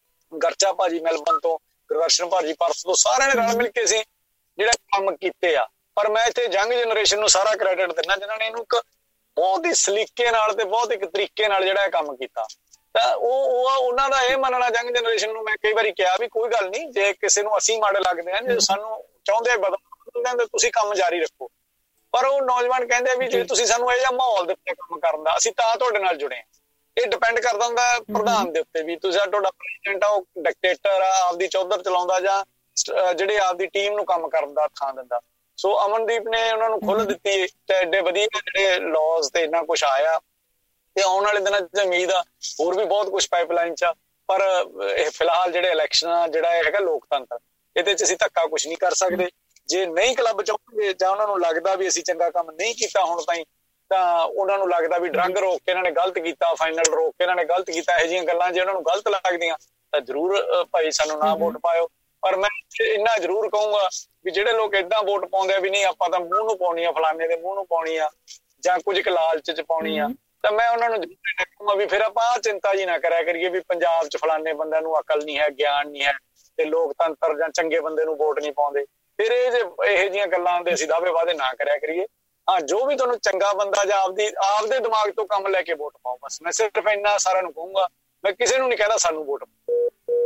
ਗਰਚਾ ਭਾਜੀ ਮੈਲਬਨ ਤੋਂ, ਗੁਰਦਰਸ਼ਨ ਭਾਜੀ ਪਰਸ ਤੋਂ, ਸਾਰਿਆਂ ਨੇ ਰਲ ਮਿਲ ਕੇ ਅਸੀਂ ਜਿਹੜਾ ਕੰਮ ਕੀਤੇ ਆ। ਪਰ ਮੈਂ ਇੱਥੇ ਯੰਗ ਜਨਰੇਸ਼ਨ ਨੂੰ ਸਾਰਾ ਕ੍ਰੈਡਿਟ ਦਿੰਦਾ ਜਿਨ੍ਹਾਂ ਨੇ ਇਹਨੂੰ ਇੱਕ ਬਹੁਤ ਹੀ ਸਲੀਕੇ ਨਾਲ ਤੇ ਬਹੁਤ ਇੱਕ ਤਰੀਕੇ ਨਾਲ ਜਿਹੜਾ ਇਹ ਕੰਮ ਕੀਤਾ। ਤਾਂ ਉਹ ਉਹਨਾਂ ਦਾ ਇਹ ਮੰਨਣਾ ਯੰਗ ਜਨਰੇਸ਼ਨ ਨੂੰ, ਮੈਂ ਕਈ ਵਾਰੀ ਕਿਹਾ ਵੀ ਕੋਈ ਗੱਲ ਨਹੀਂ ਜੇ ਕਿਸੇ ਨੂੰ ਅਸੀਂ ਮਾੜੇ ਲੱਗਦੇ ਹਾਂ, ਜੇ ਸਾਨੂੰ ਚਾਹੁੰਦੇ ਬਦਲਣ ਤੁਸੀਂ ਕੰਮ ਜਾਰੀ ਰੱਖੋ। ਪਰ ਉਹ ਨੌਜਵਾਨ ਕਹਿੰਦੇ ਵੀ ਜੇ ਤੁਸੀਂ ਸਾਨੂੰ ਇਹ ਜਿਹਾ ਮਾਹੌਲ ਦਿੱਤਾ ਕੰਮ ਕਰਨ ਦਾ ਅਸੀਂ ਤਾਂ ਤੁਹਾਡੇ ਨਾਲ ਜੁੜੇ ਹਾਂ। ਇਹ ਡਿਪੈਂਡ ਕਰਦਾ ਹੁੰਦਾ ਪ੍ਰਧਾਨ ਦੇ ਉੱਤੇ ਵੀ ਤੁਸੀਂ ਤੁਹਾਡਾ ਪ੍ਰੈਜ਼ੀਡੈਂਟ ਆ ਉਹ ਡਿਕਟੇਟਰ ਆ, ਆਪਦੀ ਚੌਧਰ ਚਲਾਉਂਦਾ ਜਾਂ ਜਿਹੜੇ ਆਪਦੀ ਟੀਮ ਨੂੰ ਕੰਮ ਕਰਨ ਦਾ ਥਾਂ ਦਿੰਦਾ। ਸੋ ਅਮਨਦੀਪ ਨੇ ਉਹਨਾਂ ਨੂੰ ਖੁੱਲ੍ਹ ਦਿੱਤੀ ਤੇ ਐਡੇ ਵਧੀਆ ਜਿਹੜੇ ਲਾਜ਼ ਤੇ ਇੰਨਾ ਕੁਛ ਆਇਆ ਤੇ ਆਉਣ ਵਾਲੇ ਦਿਨਾਂ ਚ ਉਮੀਦ ਆ ਹੋਰ ਵੀ ਬਹੁਤ ਕੁਛ ਪਾਈਪਲਾਈਨ ਚ। ਪਰ ਇਹ ਫਿਲਹਾਲ ਜਿਹੜੇ ਇਲੈਕਸ਼ਨ ਜਿਹੜਾ ਇਹ ਹੈਗਾ ਲੋਕਤੰਤਰ, ਇਹਦੇ ਚ ਅਸੀਂ ਧੱਕਾ ਕੁਛ ਨਹੀਂ ਕਰ ਸਕਦੇ। ਜੇ ਨਹੀਂ ਕਲੱਬ ਚਾਹੁੰਦੇ ਜਾਂ ਉਹਨਾਂ ਨੂੰ ਲੱਗਦਾ ਵੀ ਅਸੀਂ ਚੰਗਾ ਕੰਮ ਨਹੀਂ ਕੀਤਾ ਹੁਣ ਤਾਈਂ, ਤਾਂ ਉਹਨਾਂ ਨੂੰ ਲੱਗਦਾ ਵੀ ਡਰੱਗ ਰੋਕ ਕੇ ਇਹਨਾਂ ਨੇ ਗਲਤ ਕੀਤਾ, ਫਾਈਨਲ ਰੋਕ ਕੇ ਇਹਨਾਂ ਨੇ ਗਲਤ ਕੀਤਾ, ਇਹੋ ਜਿਹੀਆਂ ਗੱਲਾਂ ਜੇ ਉਹਨਾਂ ਨੂੰ ਗਲਤ ਲੱਗਦੀਆਂ ਤਾਂ ਜ਼ਰੂਰ ਭਾਈ ਸਾਨੂੰ ਨਾ ਵੋਟ ਪਾਇਓ। ਪਰ ਮੈਂ ਇੰਨਾ ਜ਼ਰੂਰ ਕਹੂੰਗਾ ਵੀ ਜਿਹੜੇ ਲੋਕ ਏਦਾਂ ਵੋਟ ਪਾਉਂਦੇ ਆ ਵੀ ਨਹੀਂ ਆਪਾਂ ਤਾਂ ਮੂੰਹ ਨੂੰ ਪਾਉਣੀ ਆ, ਫਲਾਣੇ ਦੇ ਮੂੰਹ ਨੂੰ ਪਾਉਣੀ ਆ ਜਾਂ ਕੁਝ ਕੁ ਲਾਲਚ ਚ ਪਾਉਣੀ ਆ, ਤਾਂ ਮੈਂ ਉਹਨਾਂ ਨੂੰ ਜ਼ਰੂਰ ਕਹੂੰਗਾ ਵੀ ਫਿਰ ਆਪਾਂ ਚਿੰਤਾ ਜੀ ਨਾ ਕਰਿਆ ਕਰੀਏ ਵੀ ਪੰਜਾਬ ਚ ਫਲਾਣੇ ਬੰਦਿਆਂ ਨੂੰ ਅਕਲ ਨਹੀਂ ਹੈ, ਗਿਆਨ ਨਹੀਂ ਹੈ ਤੇ ਲੋਕਤੰਤਰ ਜਾਂ ਚੰਗੇ ਬੰਦੇ ਨੂੰ ਵੋਟ ਨਹੀਂ ਪਾਉਂਦੇ। ਫਿਰ ਇਹ ਜੇ ਇਹੋ ਜਿਹੀਆਂ ਗੱਲਾਂ ਦੇ ਅਸੀਂ ਦਾਅਵੇ ਵਾਅਦੇ ਨਾ ਕਰਿਆ ਕਰੀਏ। ਹਾਂ, ਜੋ ਵੀ ਤੁਹਾਨੂੰ ਚੰਗਾ ਬੰਦਾ ਜਾਂ ਆਪਦੀ ਆਪਦੇ ਦਿਮਾਗ ਤੋਂ ਕੰਮ ਲੈ ਕੇ ਵੋਟ ਪਾਓ। ਬਸ ਮੈਂ ਸਿਰਫ ਇੰਨਾ ਸਾਰਿਆਂ ਨੂੰ ਕਹੂੰਗਾ, ਮੈਂ ਕਿਸੇ ਨੂੰ ਨਹੀਂ ਕਹਿੰਦਾ ਸਾਨੂੰ ਵੋਟ ਪਾਓ।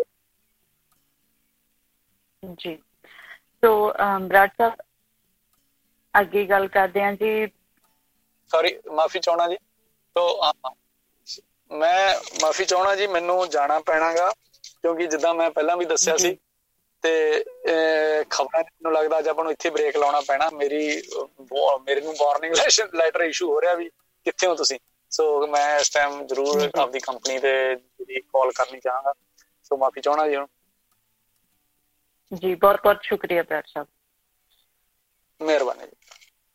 ਜੀ ਸੋ ਬਰਾੜ ਸਾਹਿਬ ਅੱਗੇ ਗੱਲ ਕਰਦੇ ਹਾਂ ਜੀ। ਸੌਰੀ, ਮਾਫੀ ਚਾਹਣਾ ਜੀ। ਤੋ ਮੈਂ ਮਾਫੀ ਚਾਹਣਾ ਜੀ, ਮੈਨੂੰ ਜਾਣਾ ਪੈਣਾਗਾ ਕਿਉਂਕਿ ਜਿੱਦਾਂ ਮੈਂ ਪਹਿਲਾਂ ਵੀ ਦੱਸਿਆ ਸੀ ਤੇ ਖਬਰਾਂ ਮੈਨੂੰ ਲੱਗਦਾ ਅੱਜ ਆਪਾਂ ਨੂੰ ਇੱਥੇ ਬ੍ਰੇਕ ਲਾਉਣਾ ਪੈਣਾ। ਮੇਰੀ ਮੇਰੇ ਨੂੰ ਵਾਰਨਿੰਗ ਲੈਟਰ ਇਸ਼ੂ ਹੋ ਰਿਹਾ ਵੀ ਕਿੱਥੇ ਹੋ ਤੁਸੀਂ। ਸੋ ਮੈਂ ਇਸ ਟਾਈਮ ਜ਼ਰੂਰ ਆਪਦੀ ਕੰਪਨੀ ਤੇ ਜਿਹੜੀ ਕਾਲ ਕਰਨੀ ਚਾਹਾਂਗਾ। ਸੋ ਮਾਫੀ ਚਾਹਣਾ ਜੀ ਹੁਣ। ਜੀ ਬਹੁਤ ਬਹੁਤ ਸ਼ੁਕਰੀਆ ਬਰਾੜ ਸਾਹਿਬ, ਮਿਹਰਬਾਨੀ ਜੀ।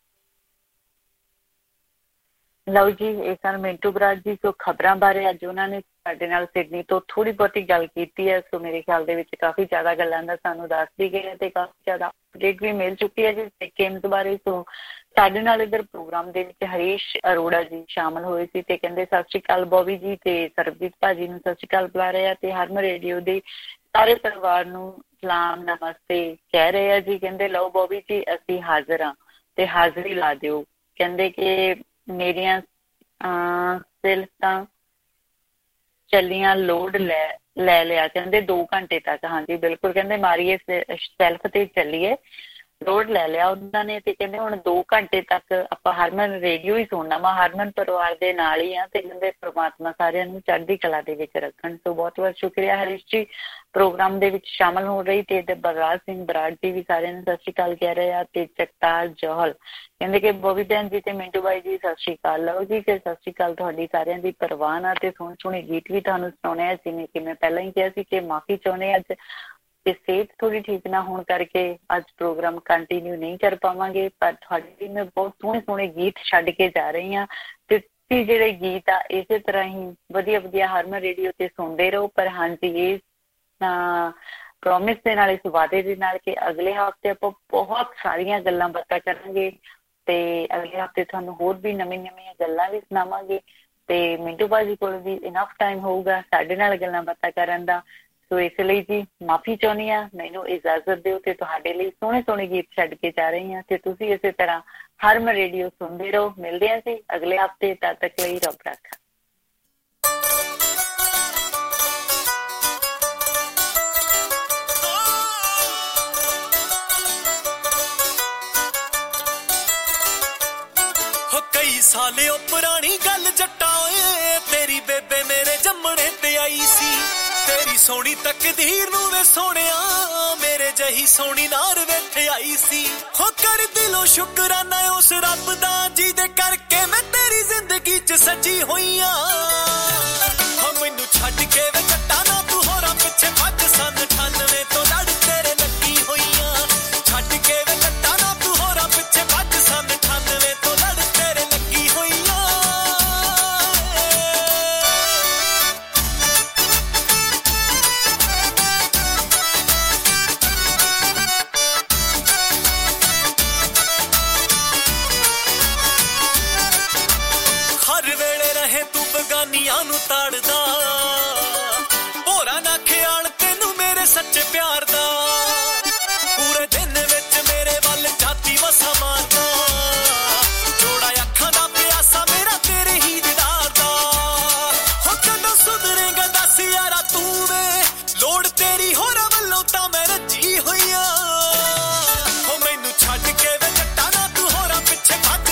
ਲਓ ਜੀ, ਇਹ ਸਨ ਮਿੰਟੂ ਬਰਾੜ ਜੀ। ਸੋ ਖਬਰਾਂ ਬਾਰੇ ਅੱਜ ਉਹਨਾਂ ਨੇ ਸਾਡੇ ਨਾਲ ਸਿਡਨੀ ਤੋਂ ਥੋੜੀ ਬਹੁਤੀ ਗੱਲ ਕੀਤੀ ਹੈ। ਸੋ ਮੇਰੇ ਖਿਆਲ ਦੇ ਵਿੱਚ ਕਾਫੀ ਜ਼ਿਆਦਾ ਗੱਲਾਂ ਦਾ ਸਾਨੂੰ ਦੱਸਦੀ ਗਏ ਤੇ ਕਾਫੀ ਜ਼ਿਆਦਾ ਅਪਡੇਟ ਵੀ ਮਿਲ ਚੁੱਕੀ ਹੈ ਜੀ ਗੇਮਸ ਬਾਰੇ। ਸੋ ਸਾਡੇ ਨਾਲ ਇੱਧਰ ਪ੍ਰੋਗਰਾਮ ਦੇ ਵਿੱਚ ਹਰੀਸ਼ ਅਰੋੜਾ ਜੀ ਸ਼ਾਮਲ ਹੋਏ ਸੀ ਤੇ ਕਹਿੰਦੇ ਸਤਿ ਸ਼੍ਰੀ ਅਕਾਲ ਬੋਬੀ ਜੀ, ਤੇ ਸਰਬਜੀਤ ਭਾਜੀ ਨੂੰ ਸਤਿ ਸ਼੍ਰੀ ਅਕਾਲ ਬੁਲਾ ਰਹੇ ਆ ਤੇ ਹਰਮ ਰੇਡੀਓ ਦੇ ਸਾਰੇ ਪਰਿਵਾਰ ਨੂੰ ਸਲਾਮ ਨਮਸਤੇ ਕਹਿ ਰਹੇ ਆ ਜੀ। ਕਹਿੰਦੇ ਲਓ ਬੋਬੀ ਜੀ ਅਸੀਂ ਹਾਜ਼ਰ ਹਾਂ ਤੇ ਹਾਜ਼ਰੀ ਲਾ ਦਿਓ। ਕਹਿੰਦੇ ਕਿ ਮੇਰੀਆਂ ਸਿਲਤਾਂ ਚੱਲੀਆਂ ਲੋਡ ਲੈ ਲੈ ਲਿਆ ਕਹਿੰਦੇ ਦੋ ਘੰਟੇ ਤੱਕ। ਹਾਂਜੀ ਬਿਲਕੁਲ ਕਹਿੰਦੇ ਮਾਰੀਏ ਸੈਲਫ ਤੇ ਚੱਲੀਏ, ਲੋਡ ਲੈ ਲਿਆ ਉਹਨਾਂ ਨੇ ਤੇ ਕਹਿੰਦੇ ਹੁਣ ਦੋ ਘੰਟੇ ਤੱਕ ਆਪਾਂ ਹਰਮਨ ਰੇਡੀਓ ਹੀ ਸੁਣਨਾ ਵਾ, ਹਰਮਨ ਪਰਿਵਾਰ ਦੇ ਨਾਲ ਹੀ ਆ ਤੇ ਕਹਿੰਦੇ ਪ੍ਰਮਾਤਮਾ ਸਾਰਿਆਂ ਨੂੰ ਚੜ੍ਹਦੀ ਕਲਾ ਦੇ ਵਿੱਚ ਰੱਖਣ। ਸੋ ਬਹੁਤ ਬਹੁਤ ਸ਼ੁਕਰੀਆ ਹਰੀਸ਼ ਜੀ ਪ੍ਰੋਗਰਾਮ ਦੇ ਵਿੱਚ ਸ਼ਾਮਲ ਹੋ ਰਹੀ ਤੇ ਬਲਰਾਜ ਸਿੰਘ ਬਰਾੜ ਜੀ ਵੀ ਸਾਰਿਆਂ ਨੂੰ ਸਤਿ ਸ਼੍ਰੀ ਅਕਾਲ ਕਹਿ ਰਹੇ ਆ ਤੇ ਜਗਤਾਰ ਜੋਹਲ ਕਹਿੰਦੇ ਕਿ ਬੋਬੀ ਭੈਣ ਜੀ ਤੇ ਮਿੰਟੂ ਬਾਈ ਜੀ ਸਤਿ ਸ਼੍ਰੀ ਅਕਾਲ। ਲਓ ਜੀ ਫਿਰ ਸਤਿ ਸ਼੍ਰੀ ਅਕਾਲ ਤੁਹਾਡੀ ਸਾਰਿਆਂ ਦੀ ਪ੍ਰਵਾਨ ਆ ਤੇ ਸੋਹਣੇ ਸੋਹਣੇ ਗੀਤ ਵੀ ਤੁਹਾਨੂੰ ਸੁਣਾਉਣੇ ਆ। ਜਿਵੇਂ ਕਿ ਮੈਂ ਪਹਿਲਾਂ ਹੀ ਕਿਹਾ ਸੀ ਕਿ ਮਾਫੀ ਚਾਹੁੰਦੇ ਅੱਜ ਤੇ ਸਿਹਤ ਥੋੜੀ ਠੀਕ ਨਾ ਹੋਣ ਕਰਕੇ ਅੱਜ ਪ੍ਰੋਗਰਾਮ ਕੰਟੀਨਿਊ ਨਹੀਂ ਕਰ ਪਾਵਾਂਗੇ, ਪਰ ਤੁਹਾਡੇ ਮੈਂ ਬਹੁਤ ਸੋਹਣੇ ਸੋਹਣੇ ਗੀਤ ਛੱਡ ਕੇ ਜਾ ਰਹੀ ਹਾਂ ਤੇ ਤੁਸੀਂ ਜਿਹੜੇ ਗੀਤ ਆ ਇਸੇ ਤਰ੍ਹਾਂ ਹੀ ਵਧੀਆ ਵਧੀਆ ਹਰਮਨ ਰੇਡੀਓ ਤੇ ਸੁਣਦੇ ਰਹੋ। ਪਰ ਹਾਂਜੀ ਇਹ ਪ੍ਰੋਮਿਸ ਦੇ ਨਾਲ, ਇਸ ਵਾਅਦੇ ਦੇ ਨਾਲ ਕਿ ਅਗਲੇ ਹਫ਼ਤੇ ਆਪਾਂ ਬਹੁਤ ਸਾਰੀਆਂ ਗੱਲਾਂ ਬਾਤਾਂ ਕਰਾਂਗੇ ਤੇ ਅਗਲੇ ਹਫ਼ਤੇ ਤੁਹਾਨੂੰ ਹੋਰ ਵੀ ਨਵੀਂ ਨਵੀਆਂ ਗੱਲਾਂ ਵੀ ਸੁਣਾਵਾਂਗੇ ਤੇ ਮਿੰਟੂ ਬਾਜੀ ਕੋਲ ਵੀ ਇਨਫ ਟਾਈਮ ਹੋਊਗਾ ਸਾਡੇ ਨਾਲ ਗੱਲਾਂ ਬਾਤਾਂ ਕਰਨ ਦਾ। ਸੋ ਇਸ ਲਈ ਜੀ ਮਾਫੀ ਚਾਹੁੰਦੀ ਹਾਂ, ਮੈਨੂੰ ਇਜਾਜ਼ਤ ਦਿਓ ਤੇ ਤੁਹਾਡੇ ਲਈ ਸੋਹਣੇ ਸੋਹਣੇ ਗੀਤ ਛੱਡ ਕੇ ਜਾ ਰਹੀ ਹਾਂ ਤੇ ਤੁਸੀਂ ਇਸੇ ਤਰ੍ਹਾਂ ਹਰਮਨ ਰੇਡੀਓ ਸੁਣਦੇ ਰਹੋ। ਮਿਲਦੇ ਹਾਂ ਜੀ ਅਗਲੇ ਹਫ਼ਤੇ, ਤਦ ਤੱਕ ਲਈ ਰੱਬ ਰੱਖਾ। ਕਈ ਸਾਲੇ ਉਹ ਪੁਰਾਣੀ ਗੱਲ ਜੱਟਾਂ ਓਏ ਤੇਰੀ ਬੇਬੇ ਮੇਰੇ ਜੰਮਣੇ ਤੇ ਆਈ ਸੀ, ਤੇਰੀ ਸੋਹਣੀ ਤਕਦੀਰ ਨੂੰ ਵੇ ਸੋਹਣਿਆ ਮੇਰੇ ਜਹੀ ਸੋਹਣੀ ਨਾਰ ਵੇਥੇ ਆਈ ਸੀ। ਹੋ ਕਰ ਦਿਲੋਂ ਸ਼ੁਕਰਾਨਾ ਉਸ ਰੱਬ ਦਾ ਜਿਹਦੇ ਕਰਕੇ ਮੈਂ ਤੇਰੀ ਜ਼ਿੰਦਗੀ 'ਚ ਸਜੀ ਹੋਈਆਂ। ਹੋ ਮੈਨੂੰ ਛੱਡ ਕੇ ਵੇ ਜੱਟਾਂ ਨਾ ਤੂੰ ਹੋਰਾਂ ਪਿੱਛੇ ਭੱਜ ਸੰਨ ਅਠਾਨਵੇਂ ਤੋਂ ਲੜ ਤੇਰੇ ਲੱਗੀ ਹੋਈਆਂ। ਛੱਡ ਕੇ ਵੇ ਜੱਟਾਂ ਨਾ ਤੂੰ ਹੋਰਾਂ ਪਿੱਛੇ ਭੱਜ ਸੰਨ ਅਠਾਨਵੇਂ ਤੋਂ ਲੜ ਤੇਰੇ ਲੱਗੀ ਹੋਈਆਂ। ਬਗਾਨੀਆਂ ਨੂੰ ਤਾੜਦਾ ਭੋਰਾ ਨਾ ਖਿਆਲ ਤੈਨੂੰ ਮੇਰੇ ਸੱਚੇ ਪਿਆਰ ਦਾ, ਪੂਰੇ ਦਿਨ ਵਿੱਚ ਮੇਰੇ ਵੱਲ ਜਾਤੀ ਵਸਾ ਮਾਰਦਾ, ਜੋੜਾ ਅੱਖਾਂ ਦਾ ਪਿਆਸਾ ਮੇਰਾ ਤੇਰੇ ਹੀ ਦੀਦਾਰ ਦਾ। ਹੋ ਕਦੋਂ ਸੁਧਰੇਗਾ ਦੱਸ ਯਾਰਾ ਤੂੰ ਵੇ, ਲੋੜ ਤੇਰੀ ਹੋਰਾਂ ਵੱਲੋਂ ਤਾਂ ਮੈਂ ਰੱਜੀ ਹੋਈਆਂ। ਹੋ ਮੈਨੂੰ ਛੱਡ ਕੇ ਵੇ ਜੱਟਾਂ ਨਾ ਤੂੰ ਹੋਰਾਂ ਪਿੱਛੇ ਭੱਜ